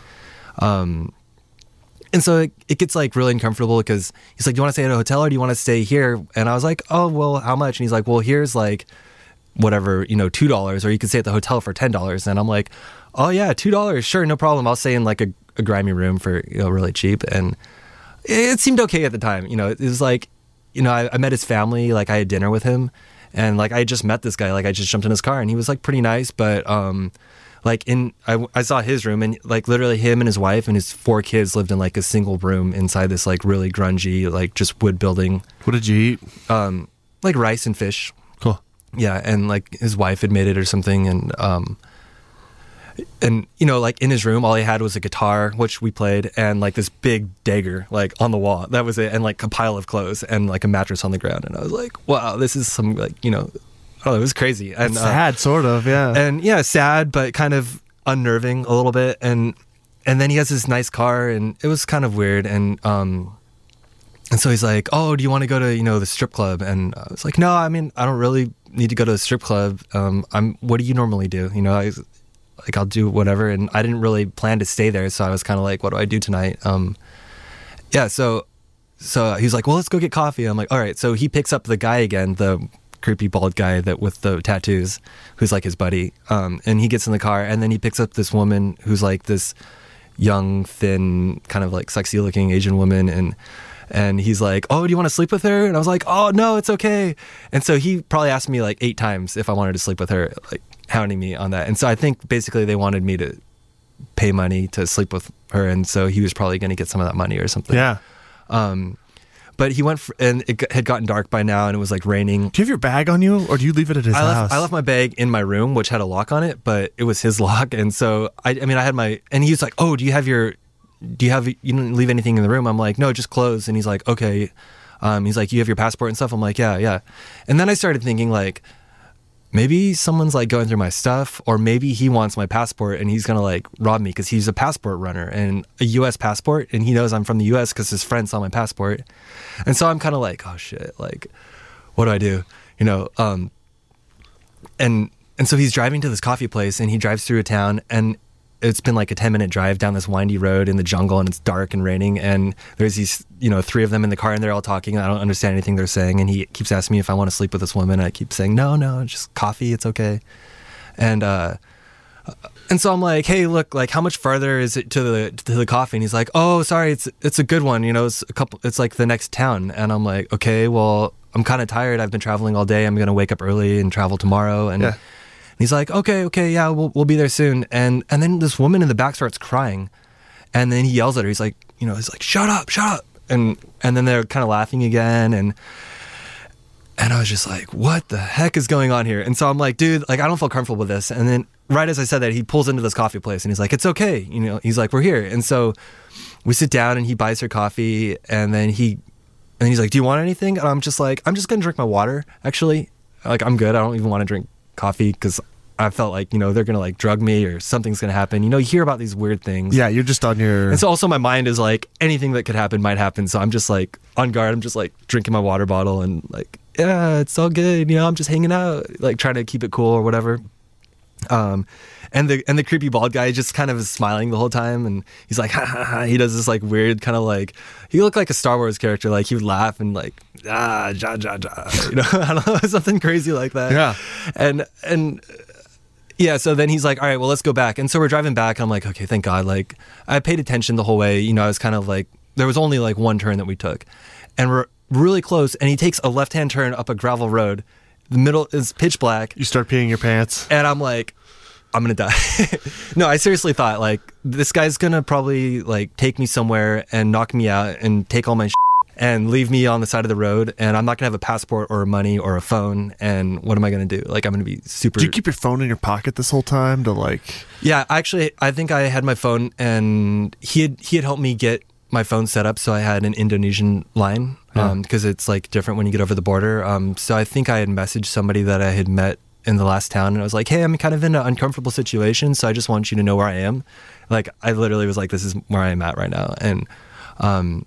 S7: um, and so it, it gets like really uncomfortable, because he's like, do you want to stay at a hotel or do you want to stay here? And I was like, oh, well, how much? And he's like, well, here's like whatever, you know, two dollars, or you could stay at the hotel for ten dollars. And I'm like, oh yeah, two dollars. Sure. No problem. I'll stay in like a, a grimy room for, you know, really cheap. And it seemed okay at the time. You know, it was like, you know, I, I met his family, like I had dinner with him, and like I had just met this guy, like I just jumped in his car, and he was like pretty nice, but um like in I, I saw his room, and like literally him and his wife and his four kids lived in like a single room inside this like really grungy like just wood building.
S5: What did you eat?
S7: Um like rice and fish.
S5: Cool.
S7: Yeah, and like his wife had made it or something, and um and you know, like in his room all he had was a guitar, which we played, and like this big dagger like on the wall. That was it. And like a pile of clothes and like a mattress on the ground. And I was like, wow, this is some like, you know, oh, it was crazy. And
S5: It's sad, uh, sort of, yeah.
S7: And yeah, sad, but kind of unnerving a little bit. And and then he has this nice car, and it was kind of weird. And um and so he's like, oh, do you want to go to, you know, the strip club? And I was like, no, I mean, I don't really need to go to a strip club. Um, I'm. What do you normally do? You know, I, like I'll do whatever. And I didn't really plan to stay there, so I was kind of like, what do I do tonight? Um, yeah. So, so he's like, well, let's go get coffee. I'm like, all right. So he picks up the guy again, the creepy bald guy that with the tattoos, who's like his buddy. Um, and he gets in the car, and then he picks up this woman who's like this young, thin, kind of like sexy looking Asian woman, and. And he's like, oh, do you want to sleep with her? And I was like, oh, no, it's okay. And so he probably asked me like eight times if I wanted to sleep with her, like hounding me on that. And so I think basically they wanted me to pay money to sleep with her. And so he was probably going to get some of that money or something.
S5: Yeah.
S7: Um, but he went, for, and it had gotten dark by now, and it was like raining.
S5: Do you have your bag on you, or do you leave it at his
S7: I
S5: house?
S7: left, I left my bag in my room, which had a lock on it, but it was his lock. And so, I, I mean, I had my, and he was like, oh, do you have your, do you have, you didn't leave anything in the room? I'm like, no, just clothes. And he's like, okay. Um, he's like, you have your passport and stuff? I'm like, yeah, yeah. And then I started thinking like, maybe someone's like going through my stuff, or maybe he wants my passport and he's going to like rob me, because he's a passport runner and a U S passport. And he knows I'm from the U S because his friend saw my passport. And so I'm kind of like, oh shit, like, what do I do? You know? Um, and, and so he's driving to this coffee place, and he drives through a town, and it's been like a ten minute drive down this windy road in the jungle, and it's dark and raining, and there's these, you know, three of them in the car, and they're all talking, and I don't understand anything they're saying. And he keeps asking me if I want to sleep with this woman, and I keep saying, no, no, just coffee. It's okay. And, uh, and so I'm like, hey, look, like how much farther is it to the, to the coffee? And he's like, oh, sorry. It's, it's a good one. You know, it's a couple, it's like the next town. And I'm like, okay, well, I'm kind of tired. I've been traveling all day. I'm going to wake up early and travel tomorrow. And,
S5: yeah.
S7: he's like, okay, okay, yeah, we'll we'll be there soon. And and then this woman in the back starts crying, and then he yells at her. He's like, you know, he's like, shut up, shut up. And and then they're kind of laughing again, and and And I was just like, what the heck is going on here? And so I'm like, dude, like, I don't feel comfortable with this. And then right as I said that, he pulls into this coffee place and he's like, it's okay. You know, he's like, we're here. And so we sit down and he buys her coffee, and then he, and he's like, do you want anything? And I'm just like, I'm just going to drink my water, actually. Like, I'm good. I don't even want to drink coffee because I felt like, you know, they're going to like drug me or something's going to happen. You know, you hear about these weird things.
S5: Yeah, you're just on your...
S7: And so also my mind is like, anything that could happen might happen. So I'm just like on guard. I'm just like drinking my water bottle and like, yeah, it's all good. You know, I'm just hanging out, like trying to keep it cool or whatever. Um, and the and the creepy bald guy just kind of is smiling the whole time, and he's like, ha ha ha. He does this like weird kind of like, he looked like a Star Wars character. Like he would laugh and like, ah, ja ja ja, you know, I don't know, something crazy like that.
S5: Yeah.
S7: And and yeah, so then he's like, all right, well, let's go back. And so we're driving back, and I'm like, okay, thank God. Like I paid attention the whole way. You know, I was kind of like, there was only like one turn that we took, and we're really close. And he takes a left hand turn up a gravel road. The middle is pitch black.
S5: You start peeing your pants.
S7: And I'm like, I'm going to die. No, I seriously thought, like, this guy's going to probably, like, take me somewhere and knock me out and take all my shit and leave me on the side of the road. And I'm not going to have a passport or money or a phone. And what am I going to do? Like, I'm going to be super...
S5: Did you keep your phone in your pocket this whole time to, like...
S7: Yeah, actually, I think I had my phone, and he had, he had helped me get my phone set up, so I had an Indonesian line, because um, it's, like, different when you get over the border. Um, so I think I had messaged somebody that I had met in the last town, and I was like, hey, I'm kind of in an uncomfortable situation, so I just want you to know where I am. Like, I literally was like, this is where I am at right now. And um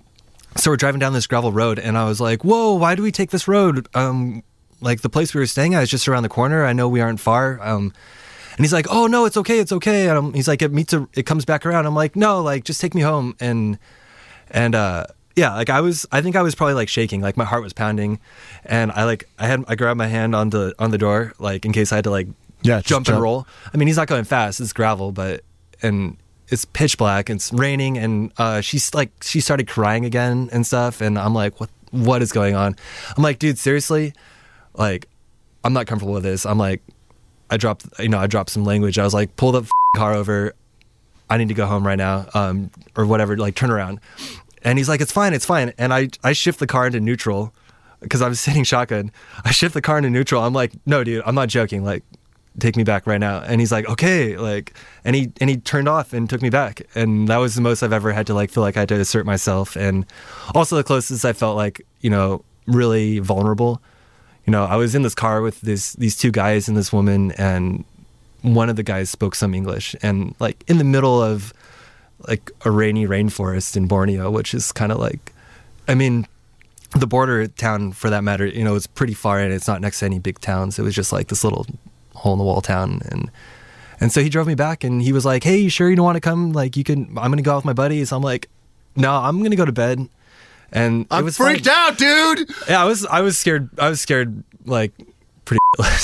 S7: so we're driving down this gravel road, and I was like, whoa, why do we take this road? Um like, the place we were staying at is just around the corner. I know we aren't far. Um and he's like, oh no, it's okay, it's okay. And I'm, he's like, it meets a, it comes back around. I'm like, no, like, just take me home. And and uh yeah, like I was, I think I was probably like shaking, like my heart was pounding, and I like, I had, I grabbed my hand on the on the door, like in case I had to like
S5: yeah,
S7: jump,
S5: jump
S7: and roll. I mean, he's not going fast; it's gravel, but and it's pitch black, and it's raining, and uh, she's like, she started crying again and stuff, and I'm like, what, what is going on? I'm like, dude, seriously, like, I'm not comfortable with this. I'm like, I dropped, you know, I dropped some language. I was like, pull the f- car over. I need to go home right now, um, or whatever. Like, turn around. And he's like, it's fine, it's fine. And I, I shift the car into neutral because I was sitting shotgun. I shift the car into neutral. I'm like, no, dude, I'm not joking. Like, take me back right now. And he's like, okay. Like, and he, and he turned off and took me back. And that was the most I've ever had to like feel like I had to assert myself. And also the closest I felt like, you know, really vulnerable. You know, I was in this car with this, these two guys and this woman, and one of the guys spoke some English, and like in the middle of like a rainy rainforest in Borneo, which is kind of like, I mean, the border town for that matter, you know, it's pretty far in. It's not next to any big towns. It was just like this little hole in the wall town. And, and so he drove me back, and he was like, hey, you sure you don't want to come? Like, you can, I'm going to go out with my buddies. I'm like, no, I'm going to go to bed. And
S5: I'm
S7: it was
S5: freaked
S7: fun.
S5: out, dude.
S7: Yeah, I was, I was scared. I was scared, like, pretty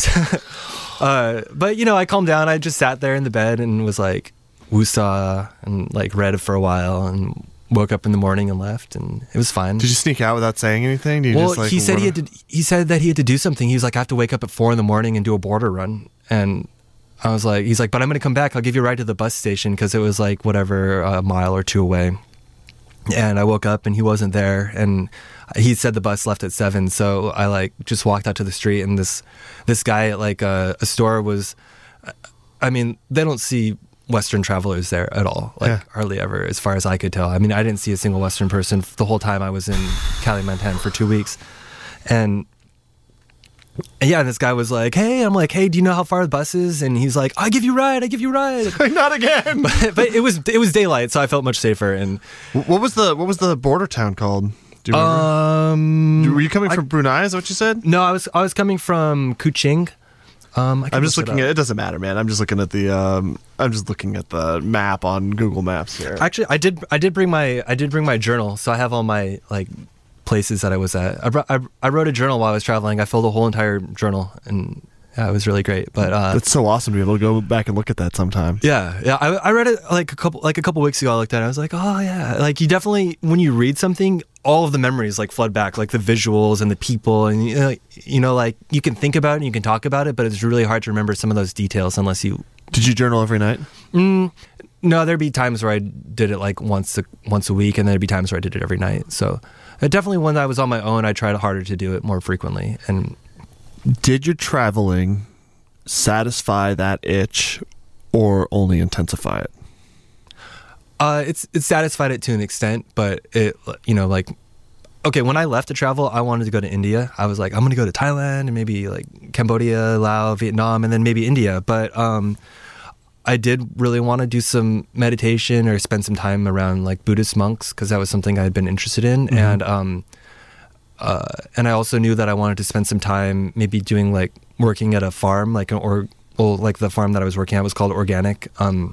S7: uh, but you know, I calmed down. I just sat there in the bed and was like, woosah, and like read it for a while, and woke up in the morning and left, and it was fine.
S5: Did you sneak out without saying anything? Did you
S7: well,
S5: just, like,
S7: he said
S5: wanna...
S7: he had to. He said that he had to do something. He was like, I have to wake up at four in the morning and do a border run. And I was like, he's like, but I'm going to come back. I'll give you a ride to the bus station, because it was like whatever a mile or two away. And I woke up and he wasn't there, and he said the bus left at seven. So I like just walked out to the street, and this this guy at like a, a store was. I mean, they don't see Western travelers there at all, like yeah. hardly ever, as far as I could tell. I mean, I didn't see a single Western person the whole time I was in Kalimantan for two weeks. And yeah, and this guy was like, hey, I'm like, hey, do you know how far the bus is? And he's like, I give you a ride, I give you a ride.
S5: Not again.
S7: But, but it was it was daylight, so I felt much safer. And
S5: what was the what was the border town called? Do you remember?
S7: Um,
S5: Were you coming from
S7: I,
S5: Brunei? Is that what you said?
S7: No, I was I was coming from Kuching. Um,
S5: I'm just looking at it. Doesn't matter, man. I'm just looking at the. Um, I'm just looking at the map on Google Maps here.
S7: Actually, I did. I did bring my. I did bring my journal, so I have all my like places that I was at. I, brought, I, I wrote a journal while I was traveling. I filled a whole entire journal, and yeah, it was really great. But uh,
S5: it's so awesome to be able to go back and look at that sometime.
S7: Yeah, yeah. I, I read it like a couple like a couple weeks ago. I looked at it. I was like, oh yeah. Like, you definitely, when you read something, all of the memories like flood back, like the visuals and the people, and you know, you know, like you can think about it and you can talk about it, but it's really hard to remember some of those details unless you.
S5: Did you journal every night?
S7: Mm, no, there'd be times where I did it like once a, once a week, and then there'd be times where I did it every night. So, Uh, definitely when I was on my own, I tried harder to do it more frequently. And
S5: did your traveling satisfy that itch or only intensify it?
S7: Uh, it's it satisfied it to an extent, but it, you know, like, okay, when I left to travel, I wanted to go to India. I was like, I'm going to go to Thailand and maybe like Cambodia, Laos, Vietnam, and then maybe India. But um, I did really want to do some meditation or spend some time around like Buddhist monks because that was something I had been interested in. Mm-hmm. And um, uh, and I also knew that I wanted to spend some time maybe doing like working at a farm, like an or well, like the farm that I was working at was called Organic. Um,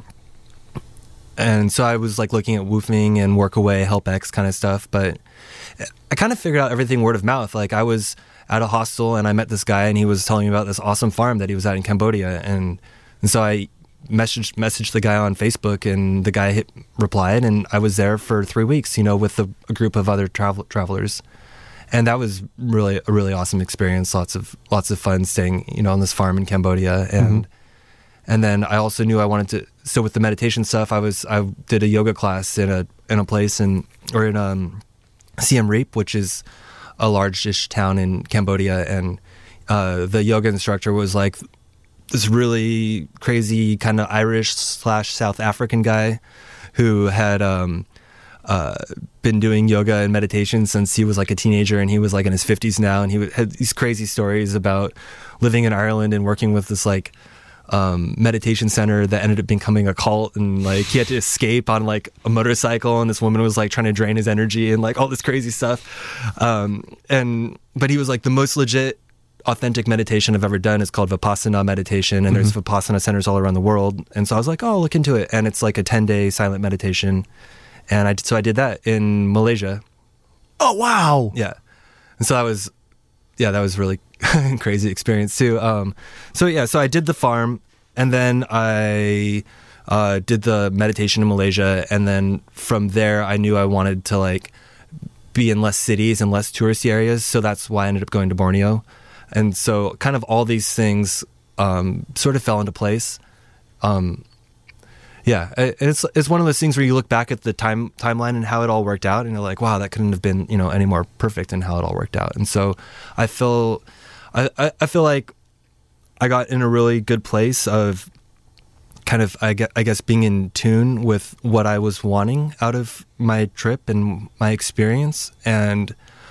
S7: and so I was like looking at Woofing and Workaway, HelpX kind of stuff. But I kind of figured out everything word of mouth. Like I was at a hostel and I met this guy and he was telling me about this awesome farm that he was at in Cambodia. And, and so I messaged messaged the guy on Facebook and the guy hit, replied, and I was there for three weeks, you know, with a, a group of other travel, travelers. And that was really a really awesome experience. Lots of lots of fun staying, you know, on this farm in Cambodia. And mm-hmm. and then I also knew I wanted to. So with the meditation stuff, I was I did a yoga class in a in a place in or in um, Siem Reap, which is a large-ish town in Cambodia, and uh, the yoga instructor was like this really crazy kind of Irish slash South African guy who had. Um, Uh, been doing yoga and meditation since he was like a teenager, and he was like in his fifties now, and he had these crazy stories about living in Ireland and working with this like um, meditation center that ended up becoming a cult, and like he had to escape on like a motorcycle, and this woman was like trying to drain his energy and like all this crazy stuff. Um, and but he was like the most legit, authentic meditation I've ever done is called Vipassana meditation, and mm-hmm. there's Vipassana centers all around the world. And so I was like, oh, I'll look into it, and it's like a ten day silent meditation. And I so I did that in Malaysia.
S5: Oh wow!
S7: Yeah, and so that was, yeah, that was really crazy experience too. Um, so yeah, so I did the farm, and then I uh, did the meditation in Malaysia, and then from there I knew I wanted to like be in less cities and less touristy areas. So that's why I ended up going to Borneo, and so kind of all these things um, sort of fell into place. Um, Yeah, it's it's one of those things where you look back at the time timeline and how it all worked out, and you're like, wow, that couldn't have been, you know, any more perfect in how it all worked out. And so I feel, I, I, I feel like I got in a really good place of kind of, I guess, I guess, being in tune with what I was wanting out of my trip and my experience, and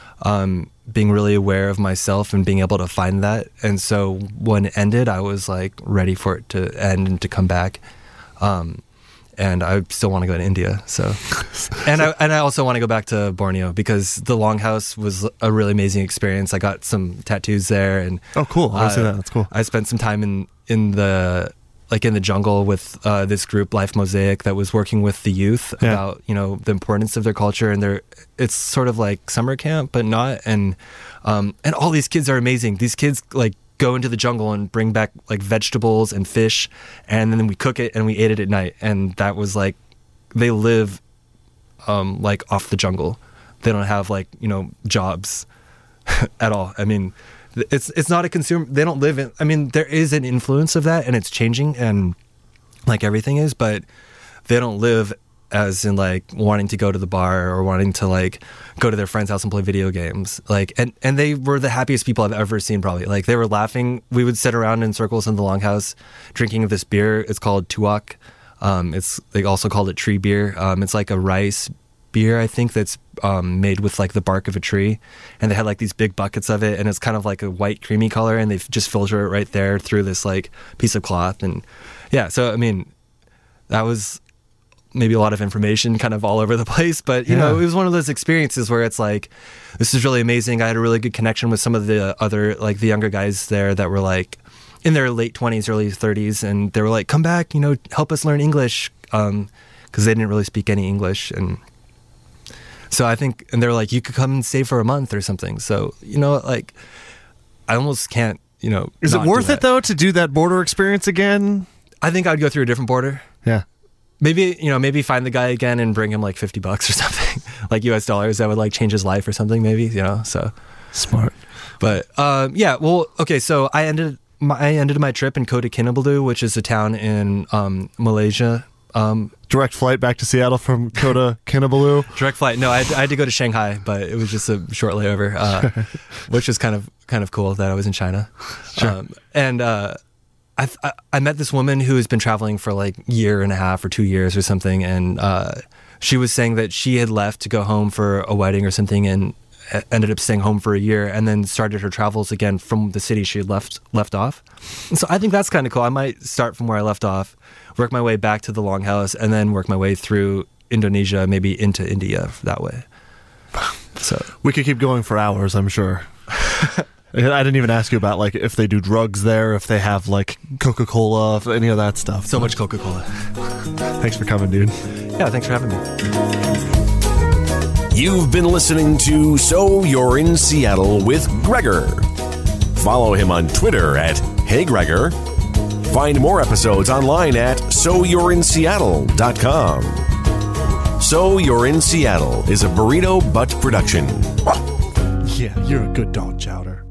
S7: um, being really aware of myself and being able to find that. And so when it ended, I was like ready for it to end and to come back. Um, and I still want to go to India. So, and I and I also want to go back to Borneo because the Longhouse was a really amazing experience. I got some tattoos there, and
S5: oh, cool! I want to see that. That's cool.
S7: I spent some time in in the like in the jungle with uh, this group, Life Mosaic, that was working with the youth yeah. about you know the importance of their culture, and their it's sort of like summer camp, but not. And um, and all these kids are amazing. These kids like. Go into the jungle and bring back like vegetables and fish, and then we cook it and we ate it at night. And that was like, they live um, like off the jungle. They don't have like, you know, jobs at all. I mean, it's it's not a consumer. They don't live in, I mean, there is an influence of that and it's changing, and like everything is, but they don't live as in like wanting to go to the bar or wanting to like go to their friend's house and play video games. Like, and, and they were the happiest people I've ever seen probably. Like they were laughing. We would sit around in circles in the Longhouse drinking this beer. It's called Tuak. Um, it's, they also called it tree beer. Um, it's like a rice beer, I think, that's um, made with like the bark of a tree. And they had like these big buckets of it, and it's kind of like a white creamy color, and they just filter it right there through this like piece of cloth. And yeah, so I mean, that was maybe a lot of information kind of all over the place, but you yeah. know, it was one of those experiences where it's like, this is really amazing. I had a really good connection with some of the other, like the younger guys there that were like in their late twenties, early thirties. And they were like, come back, you know, help us learn English. Um, cause they didn't really speak any English. And so I think, and they're like, you could come and stay for a month or something. So, you know, like I almost can't, you know,
S5: is it worth it though to do that border experience again?
S7: I think I'd go through a different border.
S5: Yeah.
S7: Maybe, you know, maybe find the guy again and bring him like fifty bucks or something, like U S dollars that would like change his life or something, maybe, you know, so.
S5: Smart.
S7: But, um, yeah, well, okay, so I ended my, I ended my trip in Kota Kinabalu, which is a town in um, Malaysia, Um,
S5: Direct flight back to Seattle from Kota Kinabalu.
S7: Direct flight. No, I, I had to go to Shanghai, but it was just a short layover, uh, which was kind of kind of cool that I was in China.
S5: Sure.
S7: Um, and uh, I, I I met this woman who has been traveling for like a year and a half or two years or something, and uh, she was saying that she had left to go home for a wedding or something, and ended up staying home for a year, and then started her travels again from the city she had left left off. And so I think that's kind of cool. I might start from where I left off, work my way back to the Longhouse, and then work my way through Indonesia, maybe into India that way. So
S5: we could keep going for hours, I'm sure. I didn't even ask you about like if they do drugs there, if they have like Coca-Cola, any of that stuff.
S7: So much Coca-Cola.
S5: Thanks for coming, dude.
S7: Yeah, thanks for having me.
S6: You've been listening to So You're in Seattle with Gregor. Follow him on Twitter at Hey Gregor. Find more episodes online at so you're in seattle dot com. So You're in Seattle is a Burrito Butt production.
S5: Yeah, you're a good dog, Chowder.